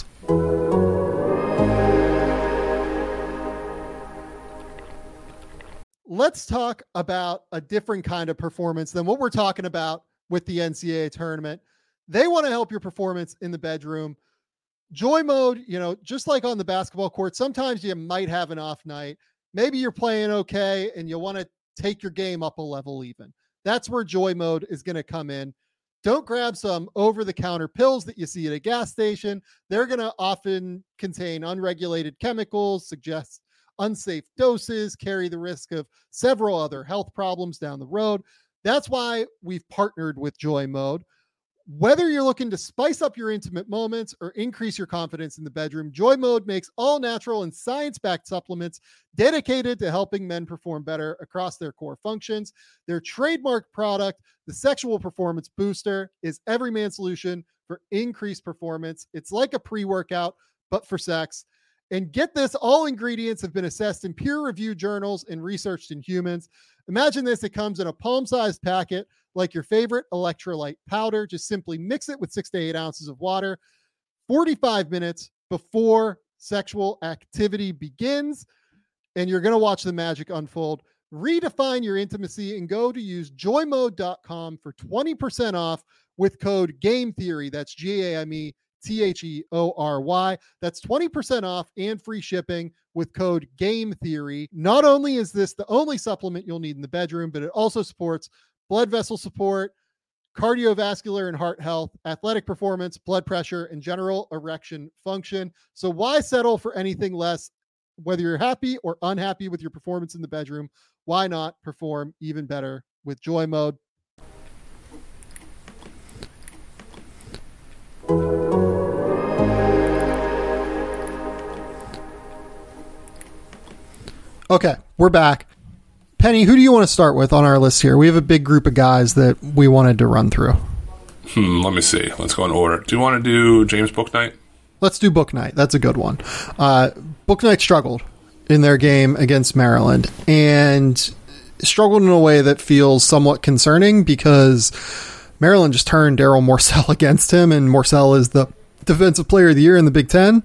Let's talk about a different kind of performance than what we're talking about with the N C double A tournament. They want to help your performance in the bedroom. Joy Mode, you know, just like on the basketball court, sometimes you might have an off night. Maybe you're playing okay and you want to take your game up a level even. That's where Joy Mode is going to come in. Don't grab some over-the-counter pills that you see at a gas station. They're going to often contain unregulated chemicals, suggest unsafe doses, carry the risk of several other health problems down the road. That's why we've partnered with Joy Mode. Whether you're looking to spice up your intimate moments or increase your confidence in the bedroom, Joy Mode makes all natural and science-backed supplements dedicated to helping men perform better across their core functions. Their trademark product, the Sexual Performance Booster, is every man's solution for increased performance. It's like a pre-workout, but for sex. And get this, all ingredients have been assessed in peer-reviewed journals and researched in humans. Imagine this, it comes in a palm-sized packet like your favorite electrolyte powder. Just simply mix it with six to eight ounces of water forty-five minutes before sexual activity begins, and you're going to watch the magic unfold. Redefine your intimacy and go to use joy mode dot com for twenty percent off with code GAMETHEORY. That's G A M E T H E O R Y. That's twenty percent off and free shipping with code GAMETHEORY. Not only is this the only supplement you'll need in the bedroom, but it also supports blood vessel support, cardiovascular and heart health, athletic performance, blood pressure, and general erection function. So why settle for anything less? Whether you're happy or unhappy with your performance in the bedroom, why not perform even better with Joy Mode? Okay, we're back. Penny, who do you want to start with on our list here? We have a big group of guys that we wanted to run through. Hmm, let me see. Let's go in order. Do you want to do James Bouknight? Let's do Bouknight. That's a good one. Uh, Bouknight struggled in their game against Maryland and struggled in a way that feels somewhat concerning because Maryland just turned Daryl Morsell against him, and Morsell is the defensive player of the year in the Big Ten,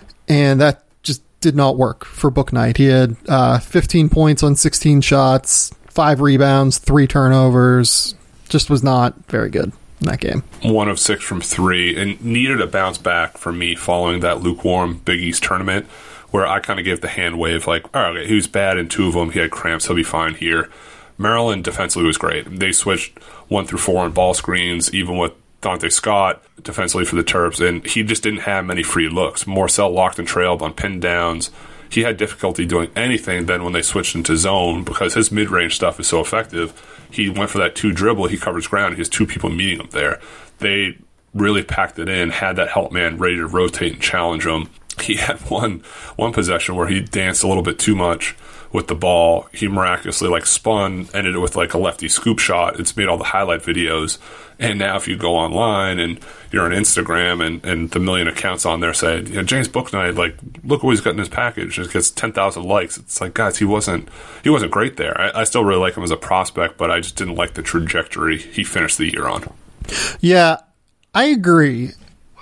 and that just did not work for Bouknight. He had uh, fifteen points on sixteen shots, five rebounds, three turnovers, just was not very good in that game. One of six from three, and needed a bounce back for me following that lukewarm Big East tournament where I kind of gave the hand wave like, all right, he was bad in two of them. He had cramps. He'll be fine here. Maryland defensively was great. They switched one through four on ball screens, even with Dante Scott defensively for the Terps, and he just didn't have many free looks. Morsell locked and trailed on pin downs. He had difficulty doing anything then when they switched into zone because his mid-range stuff is so effective. He went for that two dribble, he covers ground, he has two people meeting him there. They really packed it in, had that help man ready to rotate and challenge him. He had one one possession where he danced a little bit too much with the ball. He miraculously like spun, ended it with like a lefty scoop shot. It's made all the highlight videos. And now if you go online and you're on Instagram and, and the million accounts on there say, you know, James Bouknight, like, look what he's got in his package. It gets ten thousand likes. It's like, guys, he wasn't he wasn't great there. I, I still really like him as a prospect, but I just didn't like the trajectory he finished the year on. Yeah, I agree.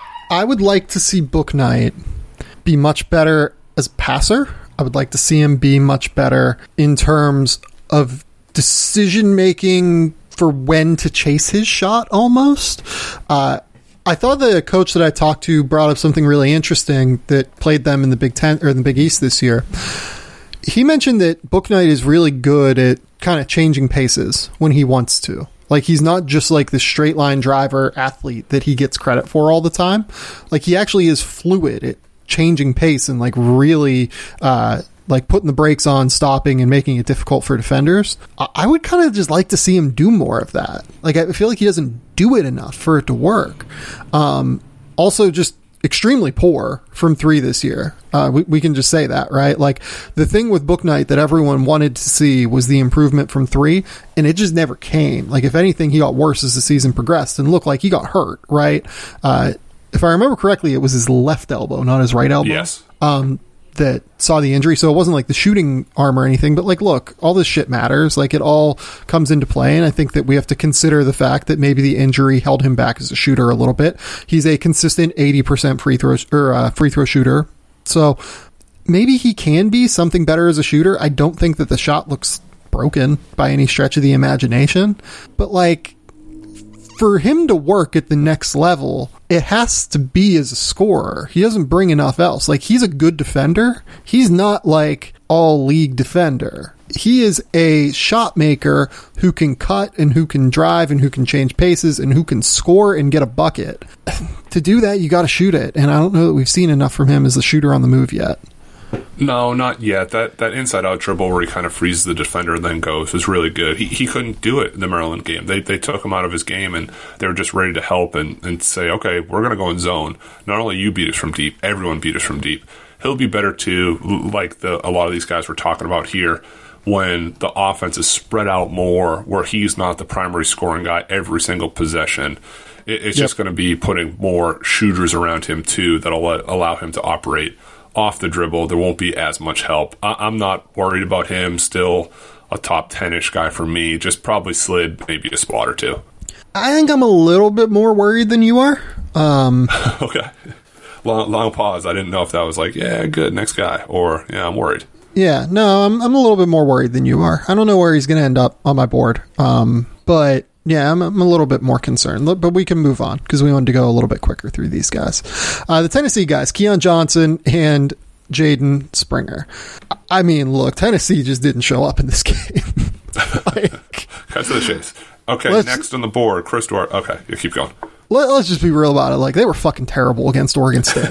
I would like to see Bouknight be much better as a passer. I would like to see him be much better in terms of decision-making for when to chase his shot almost. Uh, I thought the coach that I talked to brought up something really interesting that played them in the Big Ten or the Big East this year. He mentioned that Bouknight is really good at kind of changing paces when he wants to. Like, he's not just like the straight line driver athlete that he gets credit for all the time. Like, he actually is fluid at changing pace and like really uh like putting the brakes on, stopping, and making it difficult for defenders. I, I would kind of just like to see him do more of that. Like, I feel like he doesn't do it enough for it to work. Um also, just extremely poor from three this year. Uh, we, we can just say that, right? Like, the thing with Bouknight that everyone wanted to see was the improvement from three, and it just never came. Like, if anything, he got worse as the season progressed and looked like he got hurt, right? Uh, if I remember correctly, it was his left elbow, not his right elbow. Yes. Um, that saw the injury. So it wasn't like the shooting arm or anything, but like, look, all this shit matters. Like, it all comes into play. And I think that we have to consider the fact that maybe the injury held him back as a shooter a little bit. He's a consistent eighty percent free throw or uh, free throw shooter. So maybe he can be something better as a shooter. I don't think that the shot looks broken by any stretch of the imagination, but like, for him to work at the next level, it has to be as a scorer. He doesn't bring enough else. Like, he's a good defender. He's not like all league defender. He is a shot maker who can cut and who can drive and who can change paces and who can score and get a bucket. To do that, you got to shoot it. And I don't know that we've seen enough from him as a shooter on the move yet. No, not yet. That that inside out dribble where he kind of freezes the defender and then goes was really good. He he couldn't do it in the Maryland game. They they took him out of his game and they were just ready to help and, and say, okay, we're going to go in zone. Not only you beat us from deep, everyone beat us from deep. He'll be better too, like the a lot of these guys we're talking about here, when the offense is spread out more, where he's not the primary scoring guy every single possession. It, it's yep. just going to be putting more shooters around him too that'll let, allow him to operate off the dribble. There won't be as much help. I- I'm not worried about him. Still a top ten-ish guy for me. Just probably slid maybe a spot or two. I think I'm a little bit more worried than you are. Um, okay. Long, long pause. I didn't know if that was like, yeah, good, next guy, or yeah, I'm worried. Yeah, no, I'm I'm a little bit more worried than you are. I don't know where he's going to end up on my board. Um, but yeah, I'm, I'm a little bit more concerned. But we can move on because we wanted to go a little bit quicker through these guys. Uh, the Tennessee guys, Keon Johnson and Jaden Springer. I mean, look, Tennessee just didn't show up in this game. like, Cut to the chase. Okay, next on the board, Chris Duarte. Okay, you keep going. Let, let's just be real about it. Like, they were fucking terrible against Oregon State.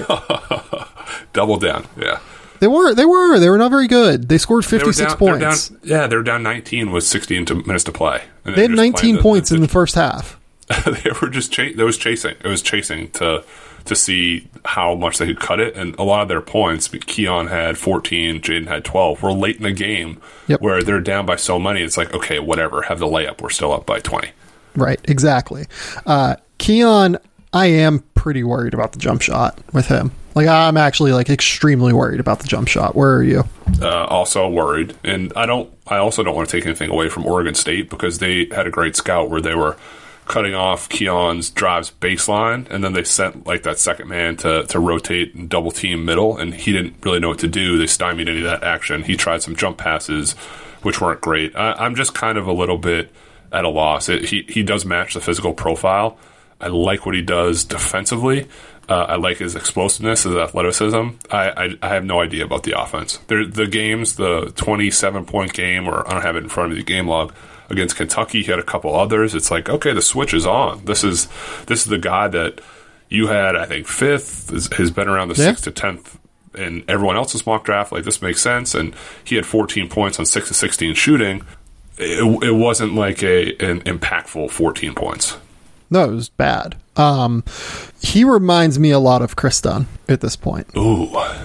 Double down, yeah. They were, they were, they were not very good. They scored fifty-six they down, points. Down, yeah, they were down nineteen with sixteen to, minutes to play. And they, they had nineteen points the, the, in the first half. They were just ch- It was chasing. It was chasing to to see how much they could cut it, and a lot of their points. Keon had fourteen, Jaden had twelve. We're late in the game yep. where they're down by so many. It's like, okay, whatever. Have the layup. We're still up by twenty. Right. Exactly. Uh, Keon, I am pretty worried about the jump shot with him. Like, I'm actually like extremely worried about the jump shot. Where are you? Uh, also worried, and I don't. I also don't want to take anything away from Oregon State because they had a great scout where they were cutting off Keon's drives baseline, and then they sent like that second man to to rotate and double team middle, and he didn't really know what to do. They stymied any of that action. He tried some jump passes, which weren't great. I, I'm just kind of a little bit at a loss. It, he he does match the physical profile. I like what he does defensively. Uh, I like his explosiveness, his athleticism. I, I, I have no idea about the offense. There, the games, the twenty-seven point game, or I don't have it in front of me, the game log against Kentucky. He had a couple others. It's like, okay, the switch is on. This is this is the guy that you had, I think, fifth, is, has been around the yeah. sixth to tenth in everyone else's mock draft. Like, this makes sense. And he had fourteen points on six to sixteen shooting. It, it wasn't like a an impactful fourteen points. No, it was bad. Um, he reminds me a lot of Chris Dunn at this point. Ooh,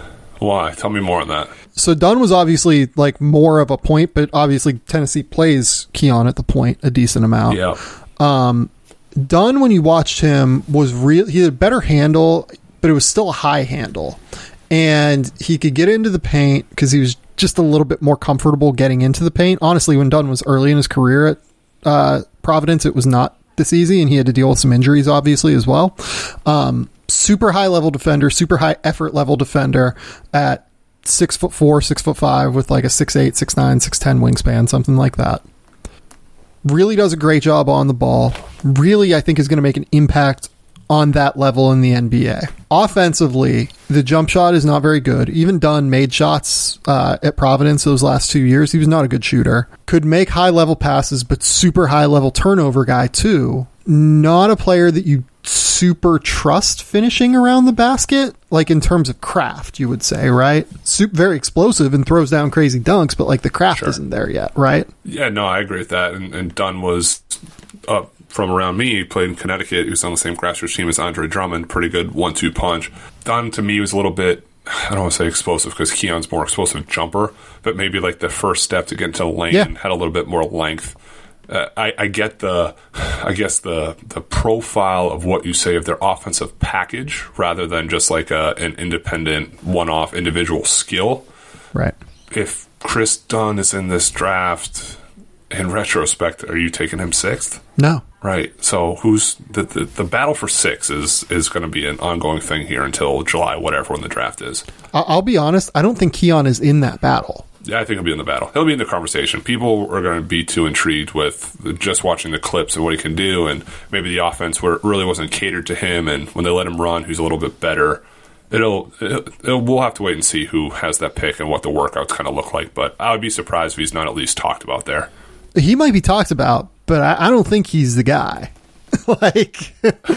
why? Tell me more on that. So Dunn was obviously like more of a point, but obviously Tennessee plays Keon at the point a decent amount. Yeah. Um, Dunn, when you watched him, was real. He had a better handle, but it was still a high handle, and he could get into the paint because he was just a little bit more comfortable getting into the paint. Honestly, when Dunn was early in his career at uh, Providence, it was not this easy, and he had to deal with some injuries obviously as well. Um, super high level defender, super high effort level defender at six foot four, six foot five with like a six eight, six nine, six ten wingspan, something like that. Really does a great job on the ball. Really, I think is going to make an impact on that level in the N B A. Offensively, the jump shot is not very good. Even Dunn made shots uh, at Providence those last two years. He was not a good shooter. Could make high-level passes, but super high-level turnover guy, too. Not a player that you super trust finishing around the basket, like in terms of craft, you would say, right? Super, very explosive and throws down crazy dunks, but like the craft sure. isn't there yet, right? Yeah, no, I agree with that. And, and Dunn was... Uh, from around me, he played in Connecticut. He was on the same grassroots team as Andre Drummond. Pretty good one two punch. Dunn, to me, was a little bit, I don't want to say explosive because Keon's more explosive jumper, but maybe like the first step to get into the lane yeah. had a little bit more length. Uh, I, I get the, I guess the the profile of what you say of their offensive package rather than just like a, an independent one-off individual skill. Right. If Chris Dunn is in this draft, in retrospect, are you taking him sixth? No. Right. So who's the the, the battle for six is is going to be an ongoing thing here until July, whatever, when the draft is. I'll be honest. I don't think Keon is in that battle. Yeah, I think he'll be in the battle. He'll be in the conversation. People are going to be too intrigued with just watching the clips of what he can do, and maybe the offense where it really wasn't catered to him, and when they let him run, who's a little bit better. It'll, it'll, it'll we'll have to wait and see who has that pick and what the workouts kind of look like, but I would be surprised if he's not at least talked about there. He might be talked about, but I, I don't think he's the guy. like,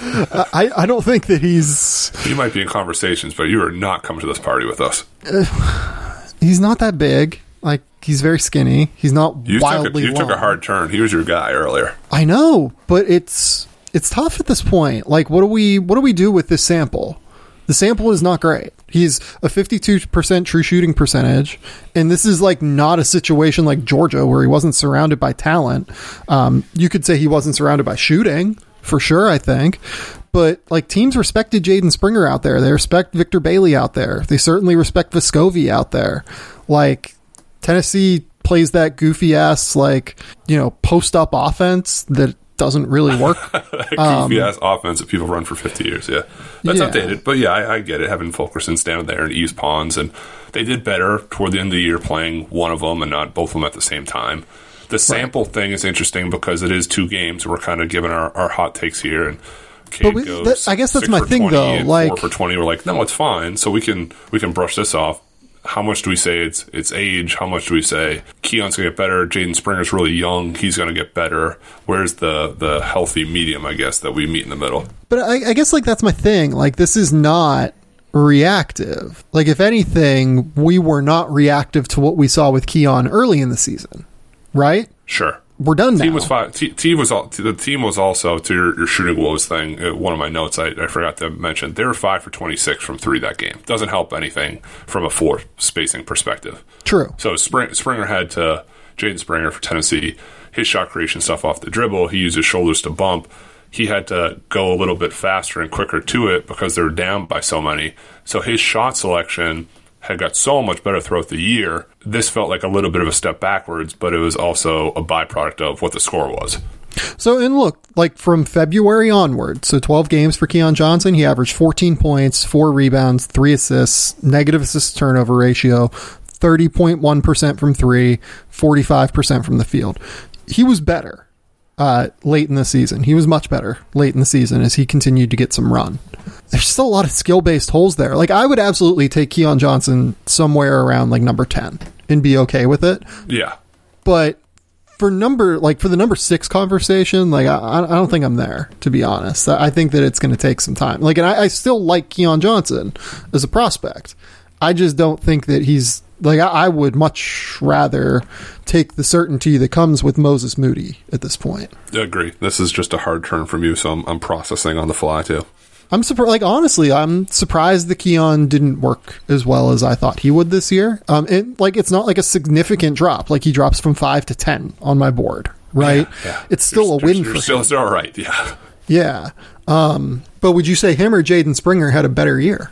I, I don't think that he's... You might be in conversations, but you are not coming to this party with us. Uh, he's not that big. Like, he's very skinny. He's not you wildly took a, You long. took a hard turn. He was your guy earlier. I know, but it's it's tough at this point. Like, what do we what do we do with this sample? The sample is not great. He's a fifty-two percent true shooting percentage, and this is like not a situation like Georgia where he wasn't surrounded by talent. Um, you could say he wasn't surrounded by shooting, for sure, I think. But like teams respected Jaden Springer out there. They respect Victor Bailey out there. They certainly respect Vescovi out there. Like, Tennessee plays that goofy-ass, like, you know, post-up offense that doesn't really work. Goofy-ass um, offense that people run for fifty years, yeah. That's yeah. outdated, but yeah, I, I get it, having Fulkerson standing there and Eves Pons, and they did better toward the end of the year playing one of them and not both of them at the same time. The sample right. thing is interesting because it is two games. We're kind of giving our, our hot takes here, and Cade we, goes that, I guess that's my thing, though. Like, four for twenty, we're like, no, it's fine, so we can we can brush this off. How much do we say it's it's age? How much do we say Keon's going to get better? Jaden Springer's really young. He's going to get better. Where's the, the healthy medium, I guess, that we meet in the middle? But I, I guess, like, that's my thing. Like, this is not reactive. Like, if anything, we were not reactive to what we saw with Keon early in the season, right? Sure. We're done now. Team was five. T, team was all, the team was also, to your, your shooting woes thing, uh, one of my notes I, I forgot to mention, they were five for twenty-six from three that game. Doesn't help anything from a floor spacing perspective. True. So Spring, Springer had to, Jaden Springer for Tennessee, his shot creation stuff off the dribble, he used his shoulders to bump. He had to go a little bit faster and quicker to it because they were down by so many. So his shot selection had got so much better throughout the year. This felt like a little bit of a step backwards, but it was also a byproduct of what the score was. So, and look, like from February onward, so twelve games for Keon Johnson, he averaged fourteen points, four rebounds, three assists, negative assist turnover ratio, thirty point one percent from three, forty-five percent from the field. He was better uh, late in the season. He was much better late in the season as he continued to get some run. There's still a lot of skill-based holes there. Like, I would absolutely take Keon Johnson somewhere around, like, number ten and be okay with it. Yeah. But for number, like, for the number six conversation, like, I, I don't think I'm there, to be honest. I think that it's going to take some time. Like, and I, I still like Keon Johnson as a prospect. I just don't think that he's, like, I, I would much rather take the certainty that comes with Moses Moody at this point. I agree. This is just a hard turn from you, so I'm, I'm processing on the fly, too. I'm surprised. Like, honestly, I'm surprised that Keon didn't work as well as I thought he would this year. Um, it, like, it's not like a significant drop. Like, he drops from five to ten on my board, right? Yeah, yeah. It's still you're, a win you're, for you're still, him. It's all right. Yeah. Yeah. Um, but would you say him or Jaden Springer had a better year?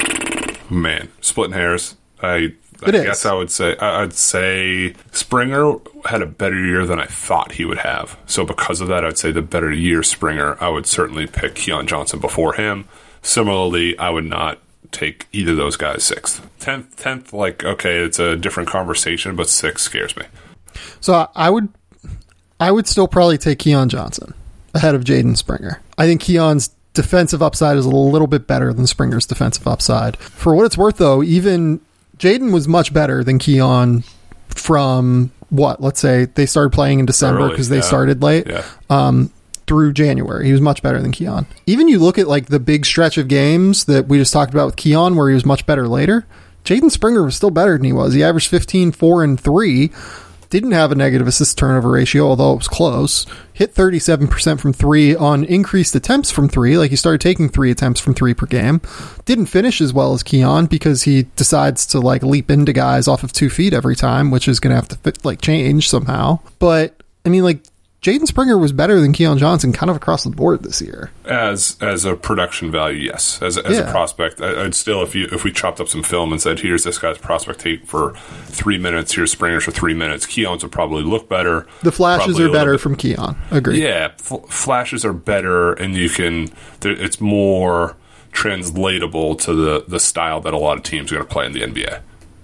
Man, splitting hairs. I, I it guess is. I would say I'd say Springer had a better year than I thought he would have. So because of that, I'd say the better year Springer. I would certainly pick Keon Johnson before him. Similarly, I would not take either of those guys sixth. Tenth, tenth, like, okay, it's a different conversation, but sixth scares me. So I would, I would still probably take Keon Johnson ahead of Jaden Springer. I think Keon's defensive upside is a little bit better than Springer's defensive upside. For what it's worth, though, even Jaden was much better than Keon from what? Let's say they started playing in December because they yeah. started late. Yeah. Um, through January, he was much better than Keon. Even you look at like the big stretch of games that we just talked about with Keon, where he was much better later. Jaden Springer was still better than he was. He averaged fifteen, four, and three didn't have a negative assist turnover ratio, although it was close. Hit thirty-seven percent from three on increased attempts from three. Like, he started taking three attempts from three per game. Didn't finish as well as Keon because he decides to, like, leap into guys off of two feet every time, which is going to have to, fit, like, change somehow. But, I mean, like, Jaden Springer was better than Keon Johnson kind of across the board this year. As as a production value, yes. As, as yeah. a prospect, I, I'd still, if you if we chopped up some film and said, here's this guy's prospect tape for three minutes, here's Springer's for three minutes, Keon's would probably look better. The flashes are better bit, from Keon. Agreed. Yeah, f- flashes are better, and you can, it's more translatable to the, the style that a lot of teams are going to play in the N B A.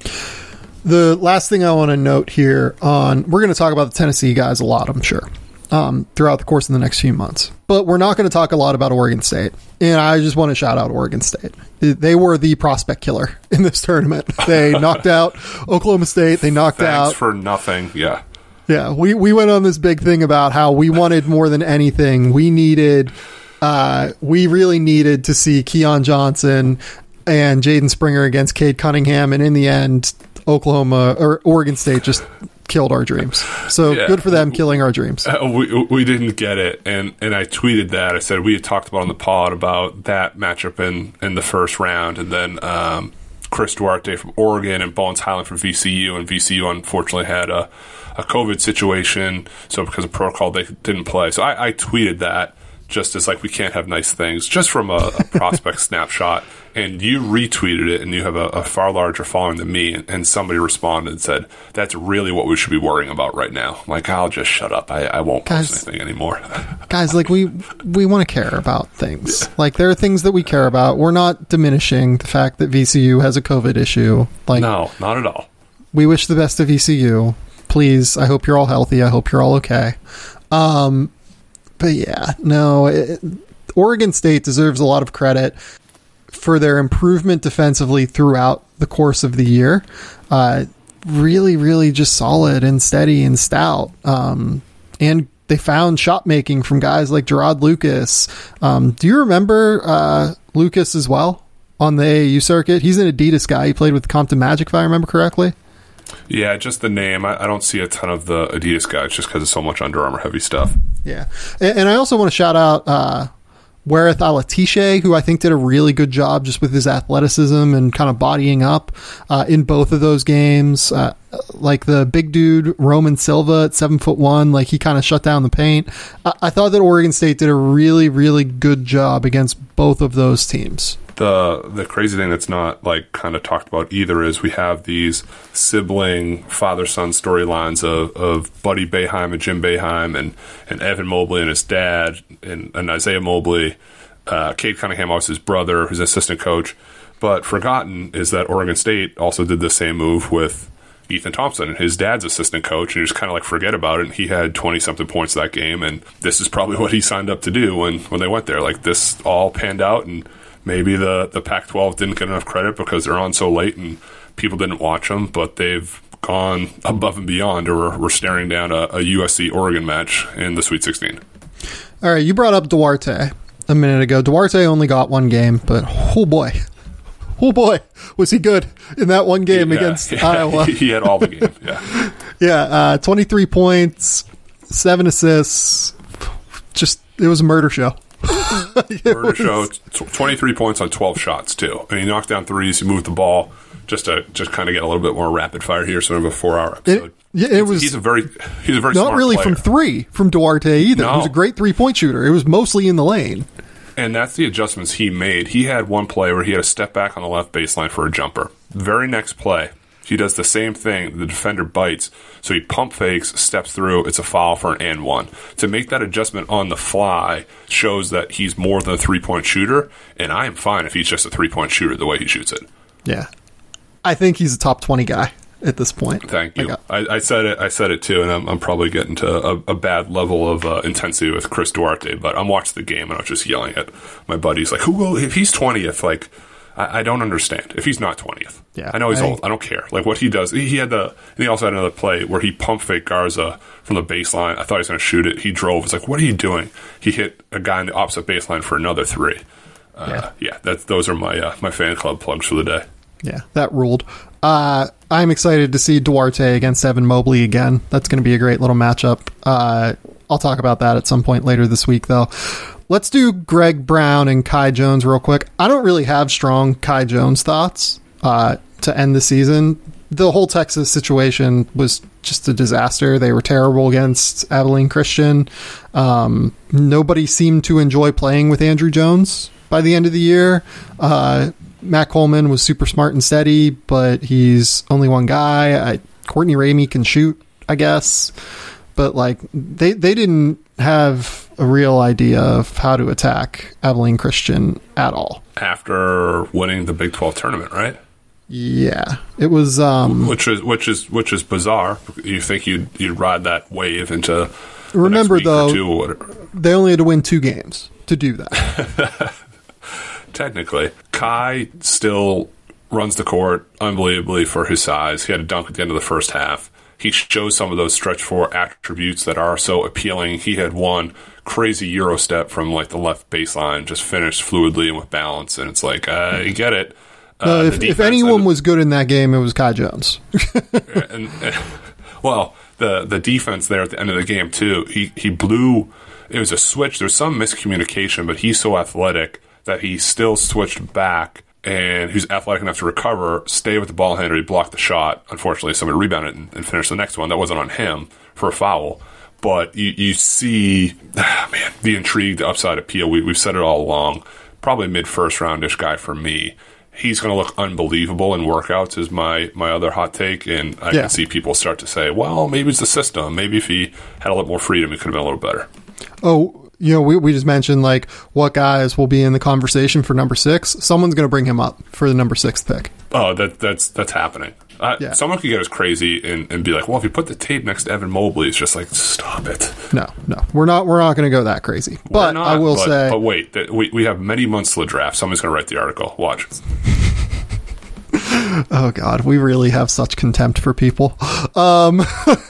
The last thing I want to note here on, we're going to talk about the Tennessee guys a lot, I'm sure. Um, throughout the course of the next few months. But we're not going to talk a lot about Oregon State. And I just want to shout out Oregon State. They were the prospect killer in this tournament. They knocked out Oklahoma State. They knocked Thanks out... Thanks for nothing. Yeah. Yeah. We, we went on this big thing about how we wanted more than anything. We needed... Uh, we really needed to see Keon Johnson and Jaden Springer against Cade Cunningham. And in the end, Oklahoma... or Oregon State just... killed our dreams. So yeah. Good for them killing our dreams. Uh, we we didn't get it, and and I tweeted that. I said we had talked about on the pod about that matchup in, in the first round, and then um, Chris Duarte from Oregon and Bones Highland from V C U, and V C U unfortunately had a, a COVID situation, so because of protocol they didn't play. So I, I tweeted that just as like we can't have nice things, just from a, a prospect snapshot. And you retweeted it, and you have a, a far larger following than me, and, and somebody responded and said, that's really what we should be worrying about right now. I'm like, I'll just shut up. I, I won't guys, post anything anymore. Guys, like, we we want to care about things. Yeah. Like, there are things that we care about. We're not diminishing the fact that V C U has a COVID issue. Like, no, not at all. We wish the best of V C U. Please, I hope you're all healthy. I hope you're all okay. Um, but yeah, no, it, Oregon State deserves a lot of credit for their improvement defensively throughout the course of the year. Uh, really, really just solid and steady and stout. Um, and they found shot making from guys like Gerard Lucas. Um, do you remember uh, Lucas as well on the A A U circuit? He's an Adidas guy. He played with Compton Magic, if I remember correctly. Yeah, just the name. I, I don't see a ton of the Adidas guys just because of so much Under Armour heavy stuff. Yeah. And, and I also want to shout out uh, Wereth Alatishe, who I think did a really good job just with his athleticism and kind of bodying up uh, in both of those games. Uh, like the big dude, Roman Silva at seven foot one, like he kind of shut down the paint. I-, I thought that Oregon State did a really, really good job against both of those teams. The the crazy thing that's not like kind of talked about either is we have these sibling father-son storylines of, of Buddy Boeheim and Jim Boeheim and, and Evan Mobley and his dad and, and Isaiah Mobley, uh, Cade Cunningham, obviously his brother, who's an assistant coach. But forgotten is that Oregon State also did the same move with Ethan Thompson and his dad's assistant coach, and you just kind of like forget about it. And he had twenty-something points that game, and this is probably what he signed up to do when, when they went there. Like, this all panned out, and maybe the, the Pac twelve didn't get enough credit because they're on so late and people didn't watch them, but they've gone above and beyond, or we're, we're staring down a, a U S C-Oregon match in the Sweet sixteen. All right, you brought up Duarte a minute ago. Duarte only got one game, but oh boy. Oh boy, was he good in that one game yeah, against yeah, Iowa. He had all the game, yeah. yeah, uh, twenty-three points, seven assists. Just, it was a murder show. Murder show. twenty-three points on twelve shots too. And he knocked down threes. He moved the ball just to just kind of get a little bit more rapid fire here. So we have a four-hour episode. It, yeah, it was. He's a very he's a very not smart really player. From three from Duarte either. No. He was a great three-point shooter. It was mostly in the lane. And that's the adjustments he made. He had one play where he had a step back on the left baseline for a jumper. Very next play, he does the same thing. The defender bites, so he pump fakes, steps through. It's a foul for an and one. To make that adjustment on the fly shows that he's more than a three-point shooter, and I am fine if he's just a three-point shooter the way he shoots it. Yeah. I think he's a top twenty guy at this point. Thank you. I, I said it. I said it too, and I'm, I'm probably getting to a, a bad level of uh, intensity with Chris Duarte. But I'm watching the game, and I was just yelling at my buddies, like, "Who will? If he's twentieth, like, I, I don't understand. If he's not twentieth, yeah, I know he's I, old. I don't care. Like what he does. He, he had the. And he also had another play where he pump faked Garza from the baseline. I thought he was going to shoot it. He drove. It's like, what are you doing? He hit a guy in the opposite baseline for another three. Uh, yeah, yeah. That those are my uh, my fan club plugs for the day. Yeah, that ruled. Uh, I'm excited to see Duarte against Evan Mobley again. That's going to be a great little matchup. Uh, I'll talk about that at some point later this week, though. Let's do Greg Brown and Kai Jones real quick. I don't really have strong Kai Jones thoughts uh, to end the season. The whole Texas situation was just a disaster. They were terrible against Abilene Christian. Um, nobody seemed to enjoy playing with Andrew Jones by the end of the year. Uh, Matt Coleman was super smart and steady, but he's only one guy. I, Courtney Ramey can shoot, I guess. But like they, they didn't have a real idea of how to attack Abilene Christian at all. After winning the Big twelve tournament, right? Yeah, it was, um, which is which is which is bizarre. You think you'd you'd ride that wave into the remember next week though? Or two or whatever. They only had to win two games to do that. Technically, Kai still runs the court unbelievably for his size. He had a dunk at the end of the first half. He shows some of those stretch four attributes that are so appealing. He had one crazy Euro step from like the left baseline, just finished fluidly and with balance. And it's like, uh, you get it. Uh, no, if, if anyone was good in that game, it was Kai Jones. and, and, well, the the defense there at the end of the game too. He he blew. It was a switch. There's some miscommunication, but he's so athletic that he still switched back, and he's athletic enough to recover, stay with the ball handler. He blocked the shot. Unfortunately, somebody rebounded and, and finished the next one. That wasn't on him for a foul. But you, you see, ah, man, the intrigue, the upside appeal. We, we've said it all along. Probably mid-first roundish guy for me. He's going to look unbelievable in workouts is my, my other hot take, and I yeah. can see people start to say, well, maybe it's the system. Maybe if he had a little more freedom, he could have been a little better. Oh, you know, we we just mentioned, like, what guys will be in the conversation for number six. Someone's going to bring him up for the number six pick. Oh, that that's that's happening. Uh, yeah. Someone could get us crazy and, and be like, well, if you put the tape next to Evan Mobley, it's just like, stop it. No, no. We're not We're not going to go that crazy. But not, I will but, say... But wait, that we, we have many months to the draft. Someone's going to write the article. Watch. Oh, God. We really have such contempt for people. Um,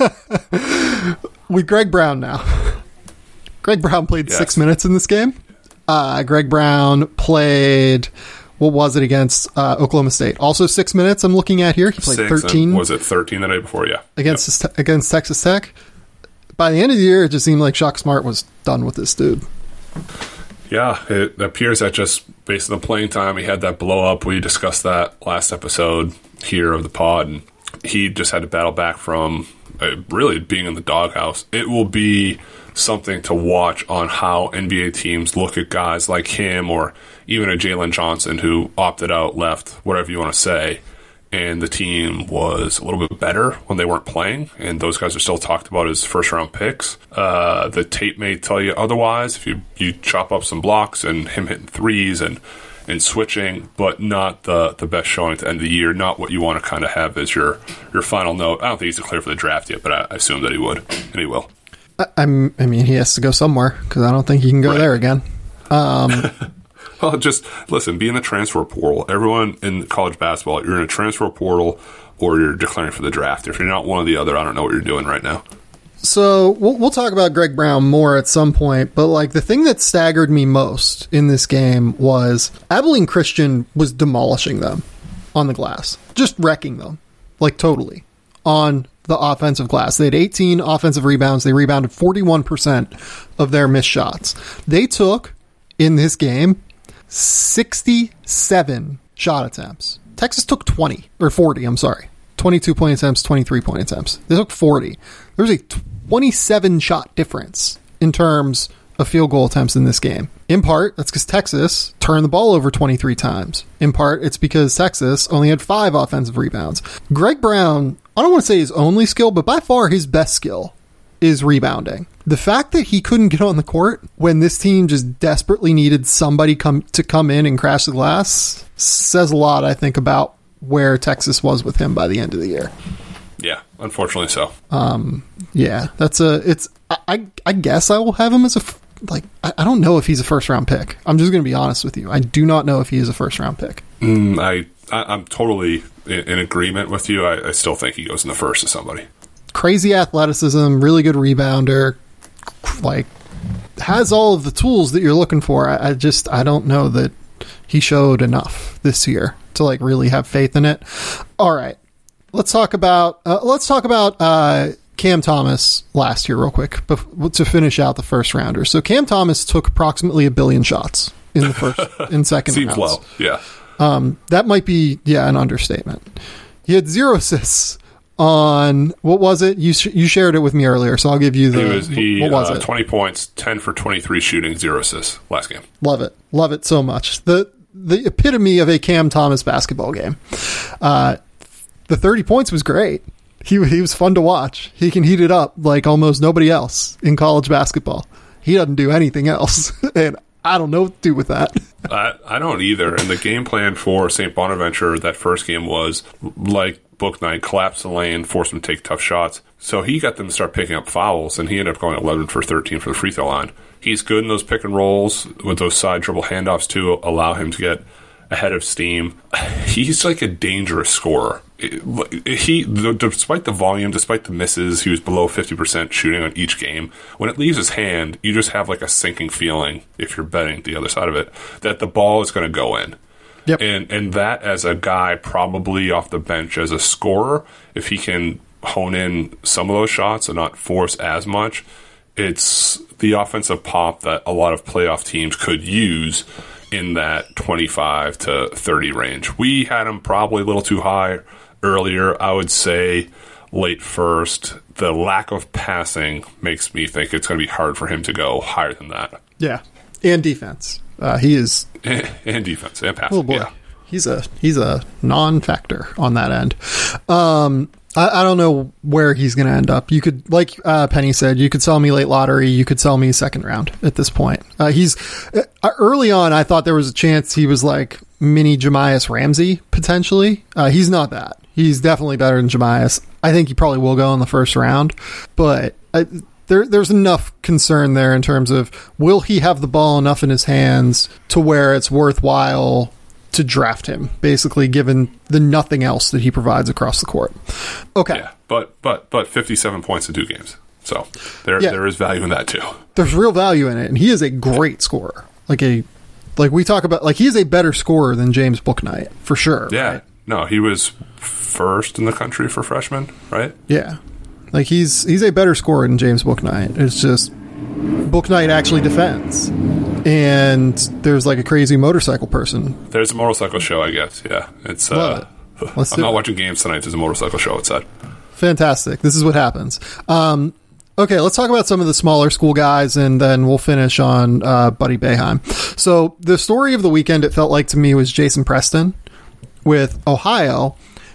with Greg Brown now. Greg Brown played yes. six minutes in this game. Uh, Greg Brown played, what was it, against uh, Oklahoma State? Also six minutes I'm looking at here. He played six, thirteen. Was it thirteen the night before? Yeah. Against yep. against Texas Tech. By the end of the year, it just seemed like Shaka Smart was done with this dude. Yeah, it appears that just based on the playing time, he had that blow up. We discussed that last episode here of the pod, and he just had to battle back from uh, really being in the doghouse. It will be something to watch on how N B A teams look at guys like him or even a Jalen Johnson who opted out, left, whatever you want to say, and the team was a little bit better when they weren't playing, and those guys are still talked about as first-round picks. Uh, the tape may tell you otherwise if you, you chop up some blocks and him hitting threes and, and switching, but not the, the best showing at the end of the year, not what you want to kind of have as your, your final note. I don't think he's declared for the draft yet, but I, I assume that he would, and he will. I'm, I mean, he has to go somewhere because I don't think he can go right. there again. Um, well, just listen, be in the transfer portal. Everyone in college basketball, you're in a transfer portal or you're declaring for the draft. If you're not one or the other, I don't know what you're doing right now. So we'll, we'll talk about Greg Brown more at some point, but like the thing that staggered me most in this game was Abilene Christian was demolishing them on the glass, just wrecking them, like totally, on the offensive glass. They had eighteen offensive rebounds. They rebounded forty-one percent of their missed shots. They took, in this game, sixty-seven shot attempts. Texas took twenty, or forty, I'm sorry. twenty-two point attempts, twenty-three point attempts. They took forty. There was a twenty-seven shot difference in terms of field goal attempts in this game. In part, that's because Texas turned the ball over twenty-three times. In part, it's because Texas only had five offensive rebounds. Greg Brown, I don't want to say his only skill, but by far his best skill is rebounding. The fact that he couldn't get on the court when this team just desperately needed somebody come to come in and crash the glass says a lot, I think, about where Texas was with him by the end of the year. Yeah, unfortunately so. Um, yeah, that's a, it's, I, I guess I will have him as a, like, I, I don't know if he's a first round pick. I'm just going to be honest with you. I do not know if he is a first round pick. Mm, I, I, I'm totally in, in agreement with you. I, I still think he goes in the first to somebody. Crazy athleticism, really good rebounder, like, has all of the tools that you're looking for. I, I just, I don't know that he showed enough this year to, like, really have faith in it. All right. let's talk about uh, let's talk about uh, Cam Thomas last year real quick bef- to finish out the first rounder. So Cam Thomas took approximately a billion shots in the first in second Seems rounds. low, yeah. Um, that might be yeah an understatement. He had zero assists on what was it? You sh- you shared it with me earlier, so I'll give you the He was, he, what was uh, it? twenty points, ten for twenty-three shooting, zero assists last game. Love it, love it so much. The the epitome of a Cam Thomas basketball game. Uh, the thirty points was great. He he was fun to watch. He can heat it up like almost nobody else in college basketball. He doesn't do anything else, and I don't know what to do with that. I, I don't either. And the game plan for Saint Bonaventure that first game was like Book Night, collapse the lane, force them to take tough shots. So he got them to start picking up fouls, and he ended up going eleven for thirteen for the free throw line. He's good in those pick and rolls with those side dribble handoffs to allow him to get ahead of steam. He's like a dangerous scorer. He, despite the volume, despite the misses, he was below fifty percent shooting on each game. When it leaves his hand, you just have like a sinking feeling, if you're betting the other side of it, that the ball is going to go in. Yep. And and that as a guy probably off the bench as a scorer, if he can hone in some of those shots and not force as much, it's the offensive pop that a lot of playoff teams could use in that twenty-five to thirty range. We had him probably a little too high earlier. I would say late first. The lack of passing makes me think it's going to be hard for him to go higher than that. Yeah, and defense. Uh, he is and, and defense and passing. Oh boy, yeah. he's a he's a non-factor on that end. Um, I, I don't know where he's going to end up. You could, like uh, Penny said, you could sell me late lottery. You could sell me second round at this point. Uh, he's uh, early on. I thought there was a chance he was like mini Jamias Ramsey potentially. Uh, he's not that. He's definitely better than Jamias. I think he probably will go in the first round, but I, there there's enough concern there in terms of will he have the ball enough in his hands to where it's worthwhile to draft him, basically, given the nothing else that he provides across the court. Okay. Yeah, but but but fifty-seven points in two games. So there Yeah. there is value in that too. There's real value in it, and he is a great scorer. Like a like we talk about, like he is a better scorer than James Bouknight for sure. Yeah. Right? No, he was first in the country for freshmen, right? Yeah. Like he's he's a better scorer than James Bouknight. It's just Bouknight actually defends. And there's like a crazy motorcycle person. There's a motorcycle show, I guess. Yeah. It's uh it. Let's I'm do not it. watching games tonight. There's a motorcycle show outside. Fantastic. This is what happens. Um, okay, let's talk about some of the smaller school guys, and then we'll finish on uh, Buddy Boeheim. So the story of the weekend, it felt like to me, was Jason Preston with Ohio.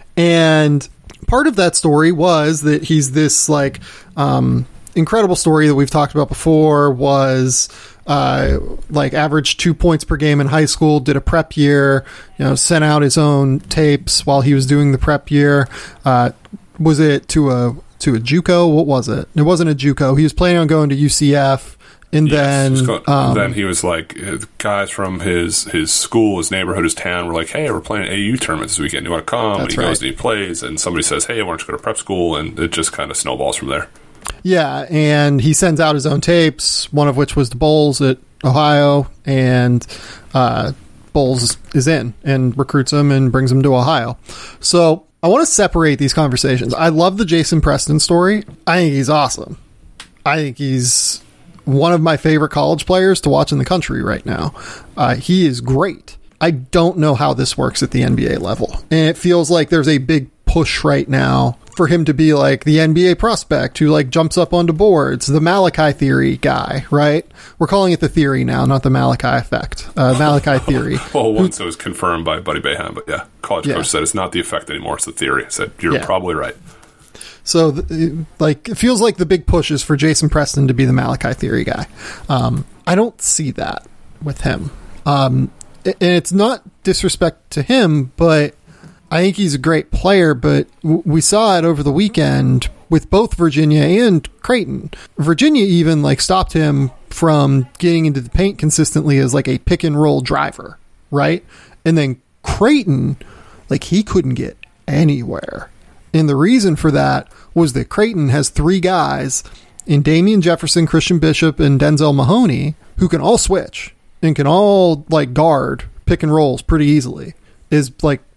And part of that story was that he's this like um, incredible story that we've talked about before, was uh, like averaged two points per game in high school, did a prep year, you know, sent out his own tapes while he was doing the prep year. Uh, was it to a to a JUCO? What was it? It wasn't a JUCO. He was planning on going to U C F, and Yes, then just go- um, then he was like, uh, guys from his his school, his neighborhood, his town were like, hey, we're playing A U tournament this weekend. You want to come? That's and he goes right. and he plays, and somebody says, hey, why don't you go to prep school? And it just kind of snowballs from there. yeah, and he sends out his own tapes, one of which was to Bowles at Ohio, and uh, Bowles is in and recruits him and brings him to Ohio. So I want to separate these conversations. I love the Jason Preston story. I think he's awesome. I think he's one of my favorite college players to watch in the country right now. Uh, he is great. I don't know how this works at the N B A level. And it feels like there's a big push right now for him to be like the N B A prospect who like jumps up onto boards, the Malachi theory guy, right? We're calling it the theory now, not the Malachi effect. Uh, Malachi theory. Well, once it was confirmed by Buddy Boeheim, but yeah, college Yeah. coach said it's not the effect anymore, it's the theory. I said, you're Yeah. probably right. So, th- like, it feels like the big push is for Jason Preston to be the Malachi theory guy. Um, I don't see that with him. Um, and it's not disrespect to him, but I think he's a great player. But w- we saw it over the weekend with both Virginia and Creighton. Virginia even like stopped him from getting into the paint consistently as like a pick and roll driver, right? And then Creighton, like he couldn't get anywhere. And the reason for that was that Creighton has three guys in Damian Jefferson, Christian Bishop, and Denzel Mahoney who can all switch and can all like guard pick and rolls pretty easily. Is like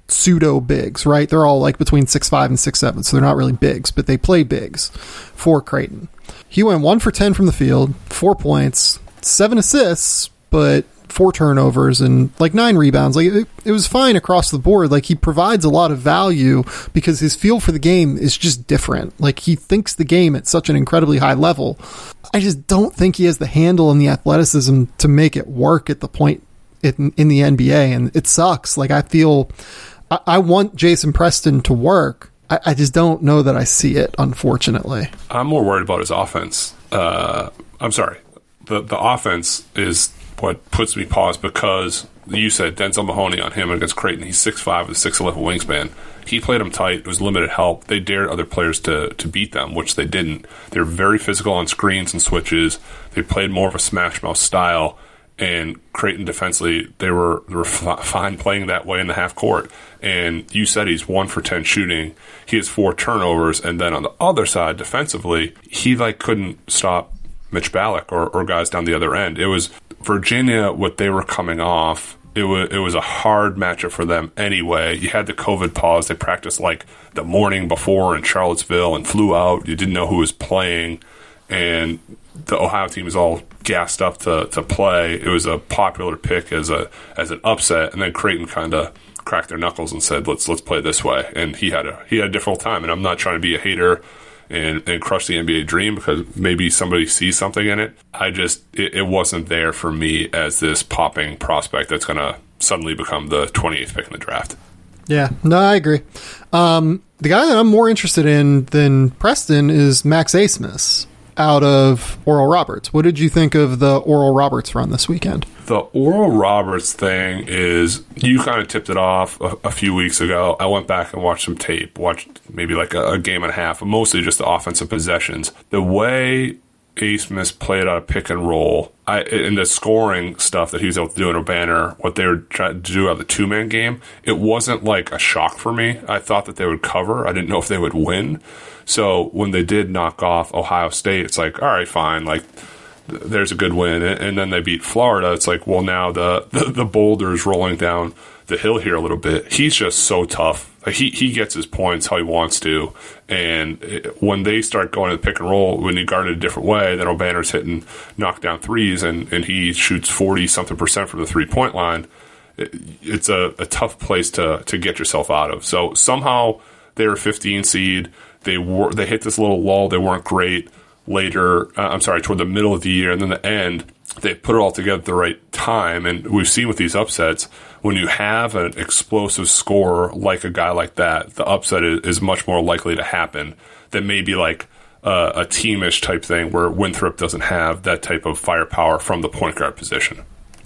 pseudo bigs, right? They're all like between six five and six seven, so they're not really bigs, but they play bigs for Creighton. He went one for ten from the field, four points, seven assists, but four turnovers and like nine rebounds. Like it, it was fine across the board. Like he provides a lot of value because his feel for the game is just different. Like he thinks the game at such an incredibly high level. I just don't think he has the handle and the athleticism to make it work at the point in, in the N B A, and it sucks. Like I feel I, I want Jason Preston to work. I, I just don't know that I see it, unfortunately. I'm more worried about his offense. Uh, I'm sorry. The the offense is what puts me pause because you said Denzel Mahoney on him against Creighton. He's six five with a six eleven wingspan. He played them tight. It was limited help. They dared other players to, to beat them, which they didn't. They were very physical on screens and switches. They played more of a smash mouth style. And Creighton defensively, they were they were f- fine playing that way in the half court. And you said he's one for ten shooting. He has four turnovers. And then on the other side, defensively, he like couldn't stop Mitch Ballack or, or guys down the other end. It was Virginia, what they were coming off. It was it was a hard matchup for them anyway. You had the COVID pause. They practiced like the morning before in Charlottesville and flew out. You didn't know who was playing, and the Ohio team was all gassed up to, to play. It was a popular pick as a as an upset, and then Creighton kind of cracked their knuckles and said, "Let's let's play this way." And he had a he had a difficult time. And I'm not trying to be a hater and, and crush the N B A dream because maybe somebody sees something in it. I just it, it wasn't there for me as this popping prospect that's going to suddenly become the twenty-eighth pick in the draft. Yeah, no, I agree. Um, the guy that I'm more interested in than Preston is Max Abmas out of Oral Roberts. What did you think of the Oral Roberts run this weekend? The Oral Roberts thing is, you kind of tipped it off a, a few weeks ago. I went back and watched some tape, watched maybe like a, a game and a half, but mostly just the offensive possessions. The way Abmas played out of pick and roll, I, in the scoring stuff that he was able to do in a banner, what they were trying to do out of the two-man game, it wasn't like a shock for me. I thought that they would cover. I didn't know if they would win. So when they did knock off Ohio State, it's like, all right, fine, like th- there's a good win. And, and then they beat Florida. It's like, well, now the, the, the boulder's rolling down the hill here a little bit. He's just so tough. Like he, he gets his points how he wants to. And it, when they start going to the pick and roll, when you guard it a different way, then O'Banner's hitting knockdown threes and, and he shoots forty-something percent from the three-point line. It, it's a, a tough place to, to get yourself out of. So somehow they were fifteen seed. They were they hit this little lull. They weren't great later. Uh, I'm sorry, toward the middle of the year, and then the end. They put it all together at the right time. And we've seen with these upsets, when you have an explosive scorer like a guy like that, the upset is, is much more likely to happen than maybe like uh, a teamish type thing where Winthrop doesn't have that type of firepower from the point guard position.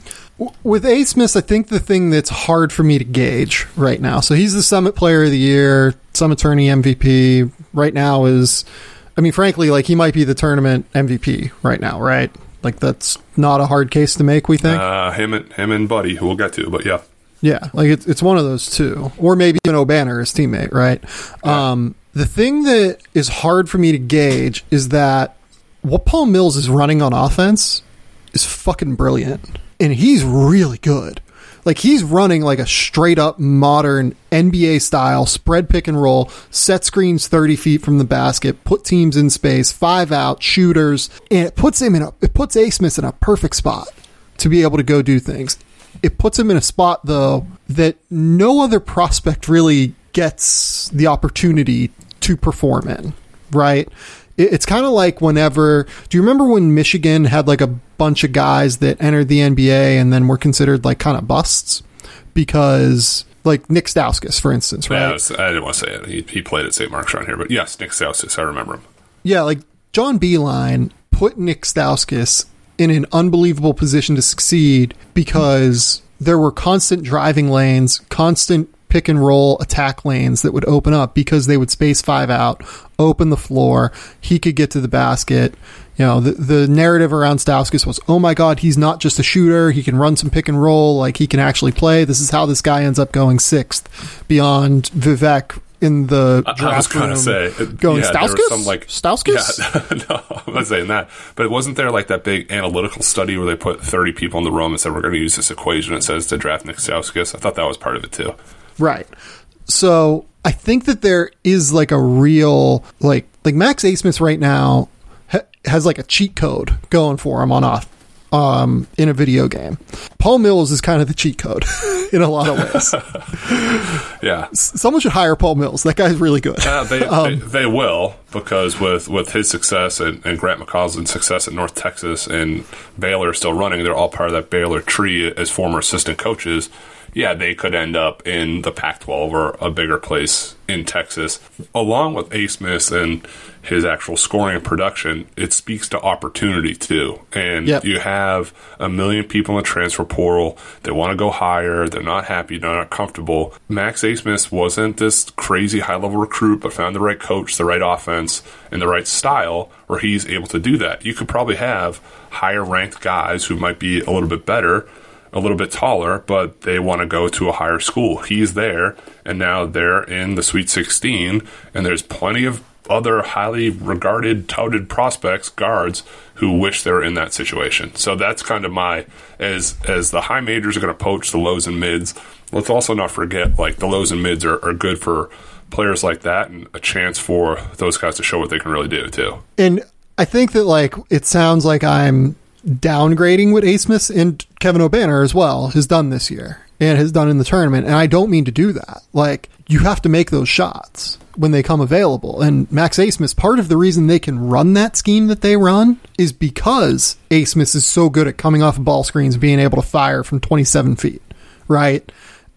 With Abmas, I think the thing that's hard for me to gauge right now, so he's the Summit Player of the Year, Summit Tourney M V P right now is, I mean, frankly, like he might be the tournament M V P right now, right? Like that's not a hard case to make, we think? Uh, him and him and Buddy, who we'll get to, but yeah. Yeah, like it's, it's one of those two. Or maybe even O'Banner, his teammate, right? Yeah. Um, the thing that is hard for me to gauge is that what Paul Mills is running on offense is fucking brilliant. And he's really good. Like, he's running like a straight-up modern N B A-style spread pick and roll, set screens thirty feet from the basket, put teams in space, five out, shooters, and it puts him in a, it puts Abmas in a perfect spot to be able to go do things. It puts him in a spot, though, that no other prospect really gets the opportunity to perform in, right? It's kind of like whenever, do you remember when Michigan had like a bunch of guys that entered the N B A and then were considered like kind of busts? Because like Nick Stauskas, for instance, right? Yeah, I, was, I didn't want to say it. He, he played at Saint Mark's around here, but yes, Nick Stauskas, I remember him. Yeah, like John Beilein put Nick Stauskas in an unbelievable position to succeed because there were constant driving lanes, constant pick and roll attack lanes that would open up because they would space five out, open the floor. He could get to the basket. You know, the, the narrative around Stauskas was, oh my God, he's not just a shooter. He can run some pick and roll. Like, he can actually play. This is how this guy ends up going sixth beyond Vivek in the draft I was going to say, going yeah, Stauskas? Some, like, Stauskas? Yeah, no, I'm not saying that. But wasn't there like that big analytical study where they put thirty people in the room and said, we're going to use this equation it says to draft Nick Stauskas? I thought that was part of it too. Right. So I think that there is like a real, like, like Max Abmas right now ha- has like a cheat code going for him on off. Um, in a video game. Paul Mills is kind of the cheat code in a lot of ways. Yeah. Someone should hire Paul Mills. That guy's really good. Uh, they, um, they they will, because with, with his success and, and Grant McCausland's success at North Texas and Baylor still running, they're all part of that Baylor tree as former assistant coaches. Yeah, they could end up in the Pac twelve or a bigger place in Texas. Along with Abmas and his actual scoring and production, it speaks to opportunity too. And yep. you have a million people in the transfer portal. They want to go higher. They're not happy. They're not comfortable. Max Abmas wasn't this crazy high-level recruit, but found the right coach, the right offense, and the right style where he's able to do that. You could probably have higher-ranked guys who might be a little bit better, a little bit taller, but they want to go to a higher school. He's there, and now they're in the Sweet sixteen, and there's plenty of other highly regarded, touted prospects, guards, who wish they were in that situation. So that's kind of my, as as the high majors are going to poach the lows and mids, let's also not forget, like, the lows and mids are, are good for players like that, and a chance for those guys to show what they can really do, too. And I think that, like, it sounds like I'm downgrading what Abmas and Kevin Obanor as well has done this year and has done in the tournament, and I don't mean to do that. Like, you have to make those shots when they come available, and Max Abmas, part of the reason they can run that scheme that they run is because Abmas is so good at coming off of ball screens and being able to fire from twenty-seven feet, right?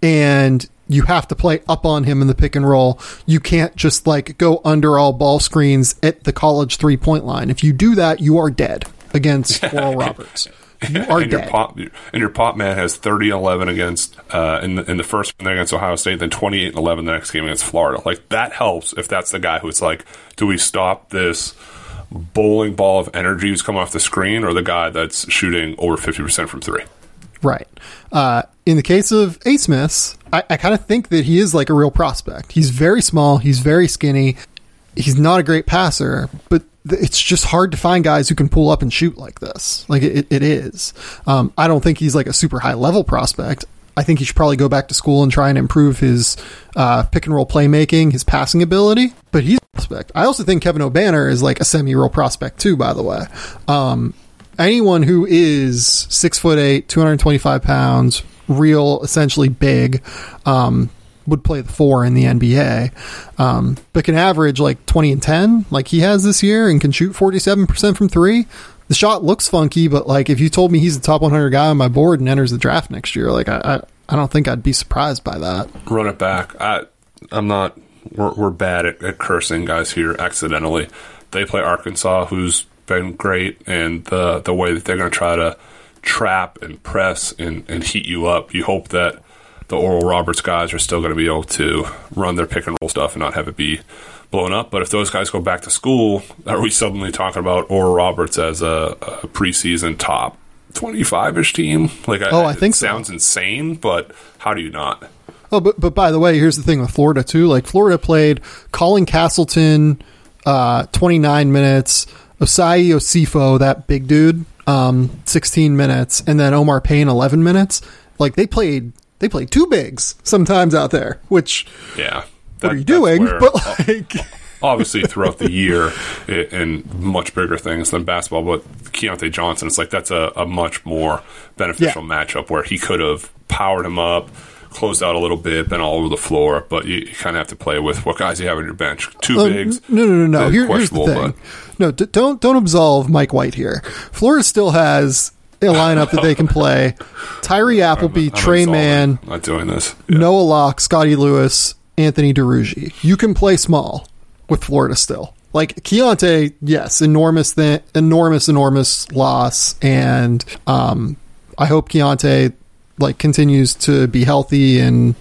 And you have to play up on him in the pick and roll. You can't just, like, go under all ball screens at the college three-point line. If you do that, you are dead against Oral Roberts. You are and dead. Your pop, and your pop man has thirty and eleven against uh, in the in the first one against Ohio State, then twenty-eight and eleven the next game against Florida. Like, that helps if that's the guy who's like, do we stop this bowling ball of energy who's coming off the screen, or the guy that's shooting over fifty percent from three? Right. Uh, in the case of Abmas, I, I kind of think that he is like a real prospect. He's very small. He's very skinny. He's not a great passer, but it's just hard to find guys who can pull up and shoot like this. Like, it, it is. Um, I don't think he's like a super high level prospect. I think he should probably go back to school and try and improve his uh, pick and roll playmaking, his passing ability. But he's a prospect. I also think Kevin Obanor is like a semi-real prospect too, by the way. Um, anyone who is six foot eight, two hundred twenty-five pounds, real, essentially big, um, would play the four in the N B A, um, but can average like twenty and ten, like he has this year, and can shoot forty-seven percent from three. The shot looks funky, but like, if you told me he's the top one hundred guy on my board and enters the draft next year, like I, I, I don't think I'd be surprised by that. Run it back. I, I'm not. We're, we're bad at, at cursing guys here accidentally. They play Arkansas, who's been great, and the the way that they're going to try to trap and press and, and heat you up. You hope that the Oral Roberts guys are still going to be able to run their pick and roll stuff and not have it be blown up. But if those guys go back to school, are we suddenly talking about Oral Roberts as a, a preseason top twenty-five-ish team? Like, oh, I, I think it so. Sounds insane, but how do you not? Oh, but but by the way, here's the thing with Florida too. Like, Florida played Colin Castleton uh, twenty-nine minutes, Osai Osifo, that big dude, um, sixteen minutes, and then Omar Payne eleven minutes. Like, they played. They play two bigs sometimes out there, which, yeah, that, what are you doing? Where, but like, obviously throughout the year it, and much bigger things than basketball, but Keontae Johnson, it's like that's a, a much more beneficial yeah. matchup where he could have powered him up, closed out a little bit, been all over the floor, but you, you kind of have to play with what guys you have on your bench. Two uh, bigs. No, no, no, no. Here, here's the thing. But, no, d- don't don't absolve Mike White here. Florida still has a lineup that they can play. Tyree Appleby, I'm, I'm Trey Mann, not doing this. Yeah. Noah Locke, Scotty Lewis, Anthony DeRuggi. You can play small with Florida still. Like, Keontae, yes, enormous, th- enormous, enormous loss, and um, I hope Keontae like continues to be healthy and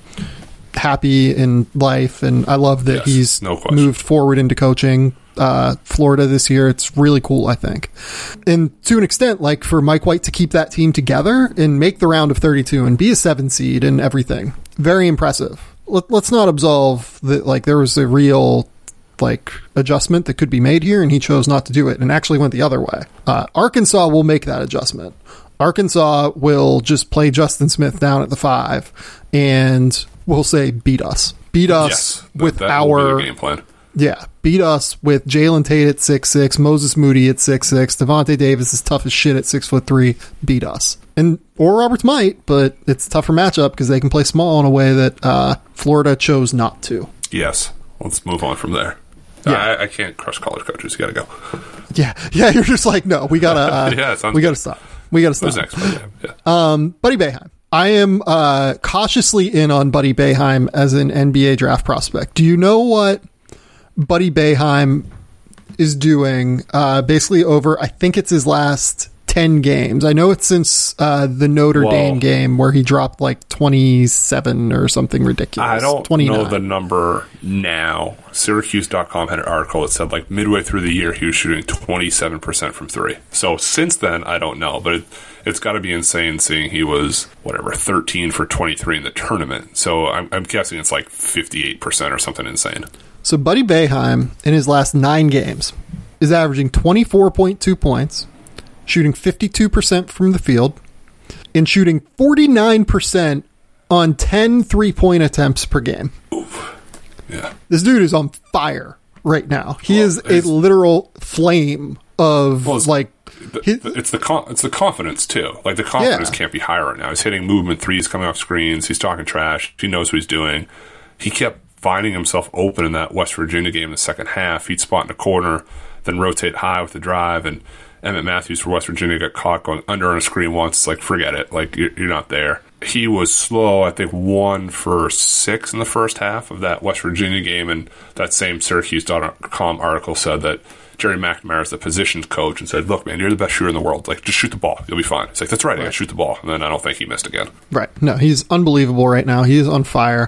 happy in life, and I love that yes, he's no moved forward into coaching uh Florida this year. It's really cool, I think, and to an extent, like, for Mike White to keep that team together and make the round of thirty-two and be a seven seed and everything, very impressive. Let, let's not absolve that, like, there was a real like adjustment that could be made here, and he chose not to do it and actually went the other way. uh Arkansas will make that adjustment. Arkansas will just play Justin Smith down at the five, and we'll say beat us. Beat us yes, with that our will be the game plan. Yeah, beat us with Jalen Tate at six six, Moses Moody at six six, Devontae Davis is tough as shit at six foot three. Beat us. And Oral Roberts might, but it's a tougher matchup because they can play small in a way that uh, Florida chose not to. Yes. Let's move on from there. Yeah. I, I can't crush college coaches. You got to go. Yeah, yeah. You're just like, no, we gotta, uh, yeah, it we gotta good. stop. We gotta stop. Who's next? Yeah. yeah. Um, Buddy Boeheim. I am uh, cautiously in on Buddy Boeheim as an N B A draft prospect. Do you know what Buddy Boeheim is doing? Uh, basically, over I think it's his last ten games. I know it's since uh, the Notre Whoa. Dame game where he dropped like twenty-seven or something ridiculous. I don't twenty-nine. know the number now. Syracuse dot com had an article that said like midway through the year he was shooting twenty-seven percent from three. So since then, I don't know, but it, it's got to be insane seeing he was, whatever, thirteen for twenty-three in the tournament. So I'm, I'm guessing it's like fifty-eight percent or something insane. So Buddy Boeheim, in his last nine games, is averaging twenty-four point two points, shooting fifty-two percent from the field, and shooting forty-nine percent on ten three-point attempts per game. Oof. Yeah. This dude is on fire right now. He Well, is a literal flame of, Well, it's- like... The, his- the- it's the con- it's the confidence too. Like the confidence Yeah. can't be higher right now. He's hitting movement threes, coming off screens. He's talking trash. He knows what he's doing. He kept finding himself open in that West Virginia game in the second half. He'd spot in a corner, then rotate high with the drive. And Emmett Matthews for West Virginia got caught going under on a screen once. It's like, forget it. Like you're, you're not there. He was slow. I think one for six in the first half of that West Virginia game. And that same Syracuse dot com article said that Jerry McNamara is the positions coach and said, look, man, you're the best shooter in the world. Like, just shoot the ball. You'll be fine. It's like, that's right. I got to shoot the ball. And then I don't think he missed again. Right. No, he's unbelievable right now. He is on fire.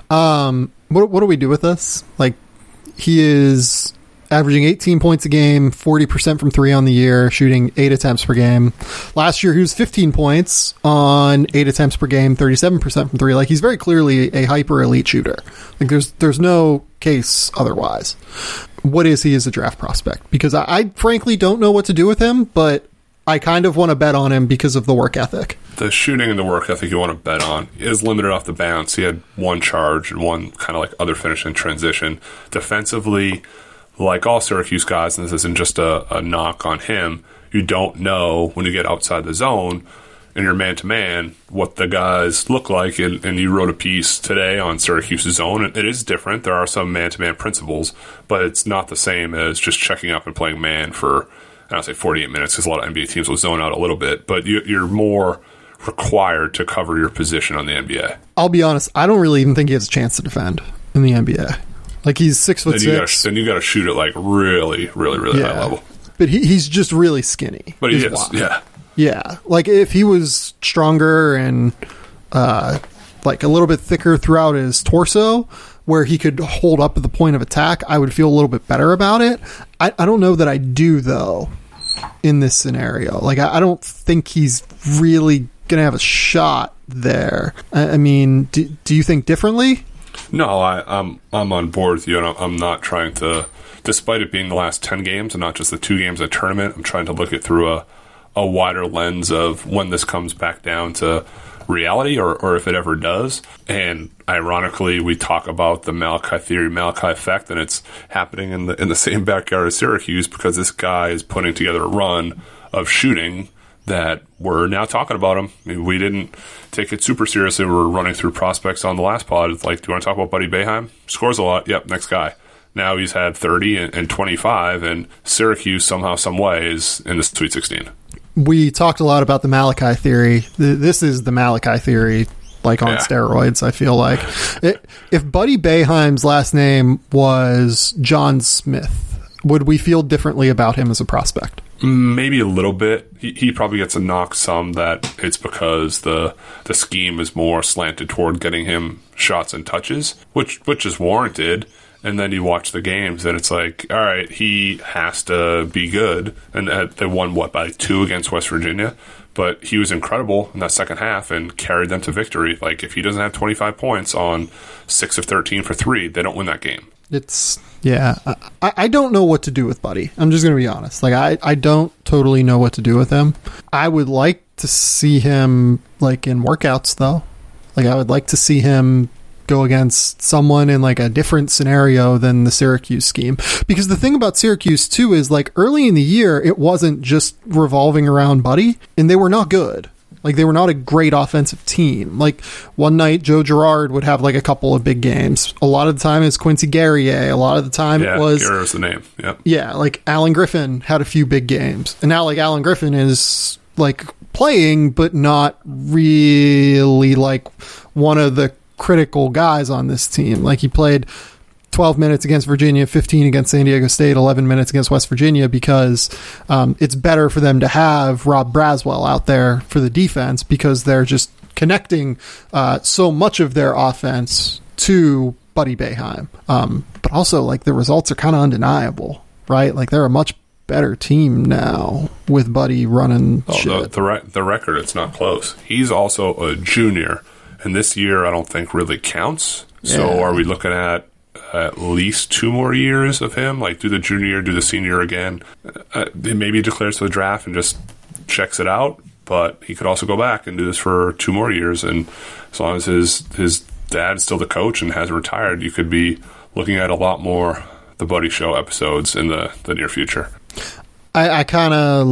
Um, what, what do we do with this? Like, he is averaging eighteen points a game, forty percent from three on the year, shooting eight attempts per game. Last year, he was fifteen points on eight attempts per game, thirty-seven percent from three. Like, he's very clearly a hyper elite shooter. Like, there's, there's no case otherwise. What is he as a draft prospect? Because I, I frankly don't know what to do with him, but I kind of want to bet on him because of the work ethic. The shooting and the work ethic you want to bet on is limited off the bounce. He had one charge and one kind of like other finish in transition. Defensively, like all Syracuse guys, and this isn't just a, a knock on him, you don't know when you get outside the zone and you're man-to-man what the guys look like. And, and you wrote a piece today on Syracuse's zone, and it is different. There are some man-to-man principles, but it's not the same as just checking up and playing man for, I don't say forty-eight minutes, because a lot of N B A teams will zone out a little bit, but you, you're more required to cover your position on the N B A. I'll be honest, I don't really even think he has a chance to defend in the N B A. Like, he's six foot Then you six. gotta, then you got to shoot it like really, really, really Yeah. high level. But he, he's just really skinny. But he is is, why. yeah. Yeah. Like, if he was stronger and, uh, like, a little bit thicker throughout his torso, where he could hold up at the point of attack, I would feel a little bit better about it. I, I don't know that I do, though, in this scenario. Like, I, I don't think he's really going to have a shot there. I, I mean, do, do you think differently? No, I, I'm I'm on board with you, and I'm, I'm not trying to, despite it being the last ten games and not just the two games of the tournament, I'm trying to look it through a, a wider lens of when this comes back down to reality, or, or if it ever does. And ironically, we talk about the Malachi theory, Malachi effect, and it's happening in the in the same backyard as Syracuse, because this guy is putting together a run of shooting that we're now talking about him. I mean, we didn't take it super seriously. We were running through prospects on the last pod. It's like, do you want to talk about Buddy Boeheim? Scores a lot. Yep, next guy. Now he's had thirty and, and twenty-five, and Syracuse somehow, some way is in the Sweet sixteen. We talked a lot about the Malachi theory. Th- This is the Malachi theory, like on Yeah. steroids, I feel like. It, if Buddy Boeheim's last name was John Smith, would we feel differently about him as a prospect? Maybe a little bit. He, he probably gets a knock some that it's because the the scheme is more slanted toward getting him shots and touches, which which is warranted. And then you watch the games, and it's like, all right, he has to be good. And uh, they won, what, by two against West Virginia? But he was incredible in that second half and carried them to victory. Like, if he doesn't have twenty-five points on six of thirteen for three, they don't win that game. It's, yeah. I, I don't know what to do with Buddy. I'm just going to be honest. Like, I, I don't totally know what to do with him. I would like to see him, like, in workouts, though. Like, I would like to see him go against someone in like a different scenario than the Syracuse scheme. Because the thing about Syracuse too is like early in the year, it wasn't just revolving around Buddy, and they were not good. Like they were not a great offensive team. Like one night Joe Girard would have like a couple of big games. A lot of the time it's Quincy Guerrier. A lot of the time yeah, it was Guerrier's the name. Yep. Yeah, like Alan Griffin had a few big games. And now like Alan Griffin is like playing but not really like one of the critical guys on this team. Like he played twelve minutes against Virginia, fifteen against San Diego State, eleven minutes against West Virginia because um, it's better for them to have Rob Braswell out there for the defense because they're just connecting uh, so much of their offense to Buddy Boeheim. Um, but also, like, the results are kind of undeniable, right? Like, they're a much better team now with Buddy running oh, shit. The, the, re- the record, it's not close. He's also a junior, and this year I don't think really counts. So Yeah. are we looking at at least two more years of him? Like, do the junior year, do the senior again? Uh, maybe he declares to the draft and just checks it out, but he could also go back and do this for two more years. And as long as his his dad's still the coach and hasn't retired, you could be looking at a lot more The Buddy Show episodes in the, the near future. I, I kind of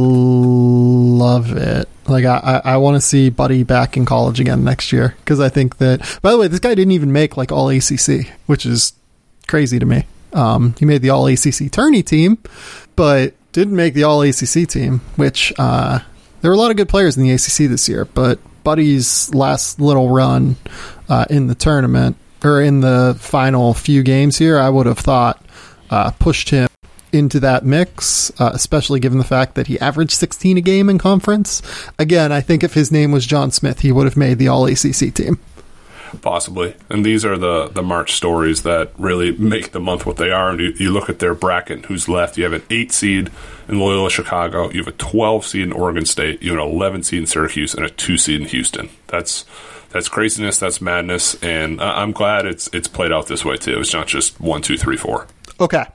love it. Like, I, I, I want to see Buddy back in college again next year because I think that, by the way, this guy didn't even make, like, all A C C, which is crazy to me. Um, he made the all A C C tourney team, but didn't make the all A C C team, which uh, there were a lot of good players in the A C C this year, but Buddy's last little run uh, in the tournament, or in the final few games here, I would have thought uh, pushed him into that mix, uh, especially given the fact that he averaged sixteen a game in conference. Again, I think if his name was John Smith, he would have made the all A C C team. Possibly. And these are the, the March stories that really make the month what they are. And you, you look at their bracket and who's left. You have an eight seed in Loyola Chicago. You have a twelve seed in Oregon State. You have an eleven seed in Syracuse and a two seed in Houston. That's that's craziness. That's madness. And I'm glad it's it's played out this way, too. It's not just one, two, three, four. Okay.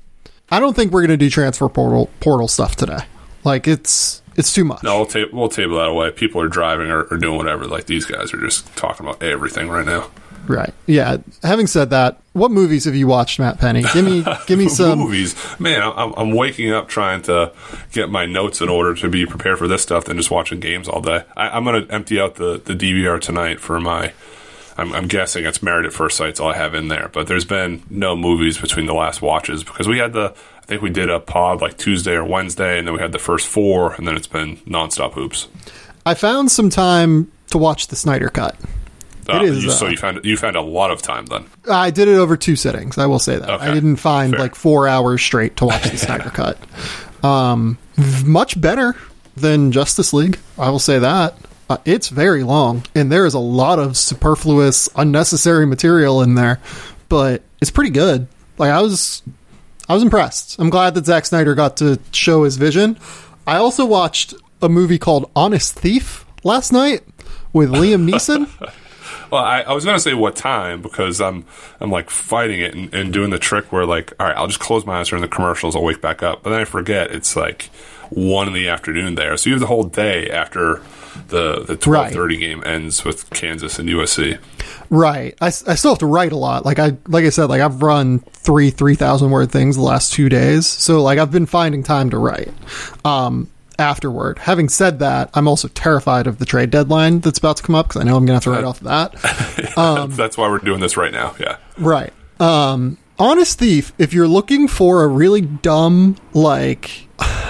I don't think we're going to do transfer portal portal stuff today. Like, it's it's too much. No, we'll, ta- we'll table that away. People are driving or, or doing whatever. Like, these guys are just talking about everything right now. Right. Yeah. Having said that, what movies have you watched, Matt Penny? Give me give me some movies. Man, I'm, I'm waking up trying to get my notes in order to be prepared for this stuff than just watching games all day. I, I'm going to empty out the, the D V R tonight for my... I'm, I'm guessing it's Married at First Sight's all I have in there. But there's been no movies between the last watches because we had the... I think we did a pod like Tuesday or Wednesday, and then we had the first four, and then it's been nonstop hoops. I found some time to watch the Snyder Cut. Uh, it is, you, so uh, you found you found a lot of time then. I did it over two sittings. I will say that. Okay. I didn't find Fair. like four hours straight to watch the Snyder Cut. Um, much better than Justice League. I will say that. Uh, it's very long, and there is a lot of superfluous, unnecessary material in there, but it's pretty good. Like I was, I was impressed. I'm glad that Zack Snyder got to show his vision. I also watched a movie called Honest Thief last night with Liam Neeson. Well, I, I was going to say what time because I'm I'm like fighting it and, and doing the trick where like, all right, I'll just close my eyes during the commercials. I'll wake back up, but then I forget it's like one in the afternoon there. So you have the whole day after the the twelve thirty right. game ends with Kansas and U S C. Right. I, I still have to write a lot. Like I like I said, like I've run three three thousand word things the last two days. So like I've been finding time to write. Um. Afterward. Having said that, I'm also terrified of the trade deadline that's about to come up because I know I'm going to have to write off of that. Um, that's why we're doing this right now. Yeah. Right. Um, Honest Thief, if you're looking for a really dumb, like,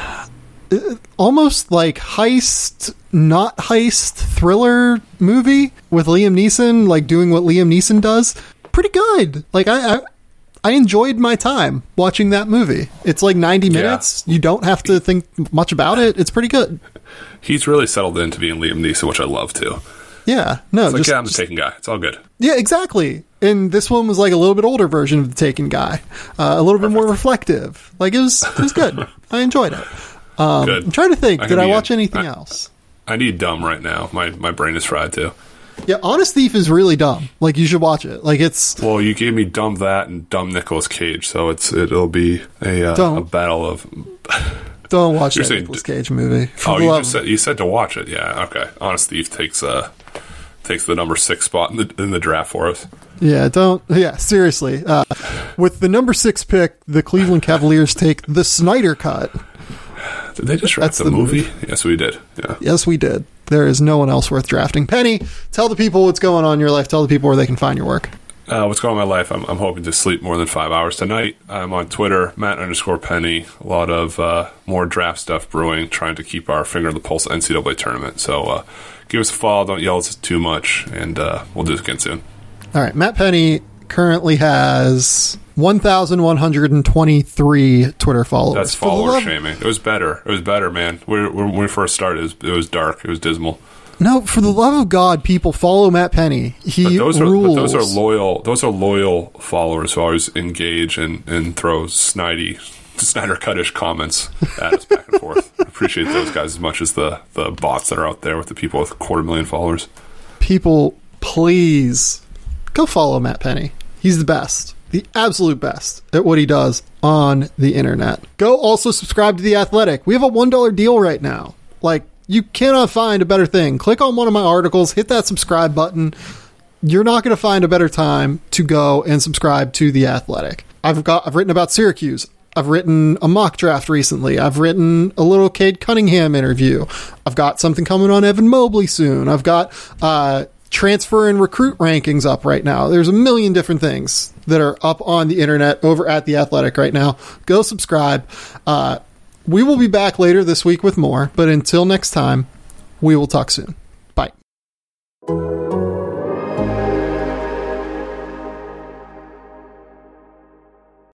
almost like heist, not heist thriller movie with Liam Neeson, like doing what Liam Neeson does, pretty good. Like, I... I I enjoyed my time watching that movie. It's like ninety minutes. Yeah. You don't have to think much about it. It's pretty good. He's really settled into being Liam Neeson, which I love too. Yeah. No, it's like, just, yeah, I'm the just, Taken guy. It's all good. Yeah, exactly. And this one was like a little bit older version of the Taken guy. Uh, a little Perfect. bit more reflective. Like it was, it was good. I enjoyed it. Um, good. I'm trying to think. I did I watch in, anything I, else? I need dumb right now. My my brain is fried too. Yeah, Honest Thief is really dumb. Like, you should watch it. Like, it's... Well, you gave me dumb that and dumb Nicolas Cage, so it's it'll be a, uh, a battle of... Don't watch that Nicolas Cage movie. Oh, you just said, you said to watch it. Yeah, okay. Honest Thief takes uh, takes the number six spot in the in the draft for us. Yeah, don't. Yeah, seriously. Uh, with the number six pick, the Cleveland Cavaliers take the Snyder Cut. Did they just draft That's the, the movie? move. Yes, we did. Yeah. Yes, we did. There is no one else worth drafting. Penny, tell the people what's going on in your life. Tell the people where they can find your work. Uh, what's going on in my life? I'm, I'm hoping to sleep more than five hours tonight. I'm on Twitter, Matt underscore Penny. A lot of uh, more draft stuff brewing, trying to keep our finger on the pulse of the N C double A tournament. So uh, give us a follow. Don't yell at us too much, and uh, we'll do this again soon. All right. Matt Penny currently has one thousand one hundred twenty-three Twitter followers. That's follower shaming. It was better. It was better, man. We, we, when we first started, it was, it was dark. It was dismal. No, for the love of God, people follow Matt Penny. He but those rules. Are, but those are loyal. Those are loyal followers who always engage and, and throw snidey, Snyder Cuttish comments at us back and forth. I appreciate those guys as much as the, the bots that are out there with the people with a quarter million followers. People, please go follow Matt Penny. He's the best, the absolute best at what he does on the internet. Go also subscribe to The Athletic. We have a one dollar deal right now. Like, you cannot find a better thing. Click on one of my articles, hit that subscribe button. You're not going to find a better time to go and subscribe to The Athletic. I've got, I've written about Syracuse. I've written a mock draft recently. I've written a little Cade Cunningham interview. I've got something coming on Evan Mobley soon. I've got uh, transfer and recruit rankings up right now. There's a million different things that are up on the internet over at The Athletic right now. Go subscribe. Uh, We will be back later this week with more, but until next time, we will talk soon.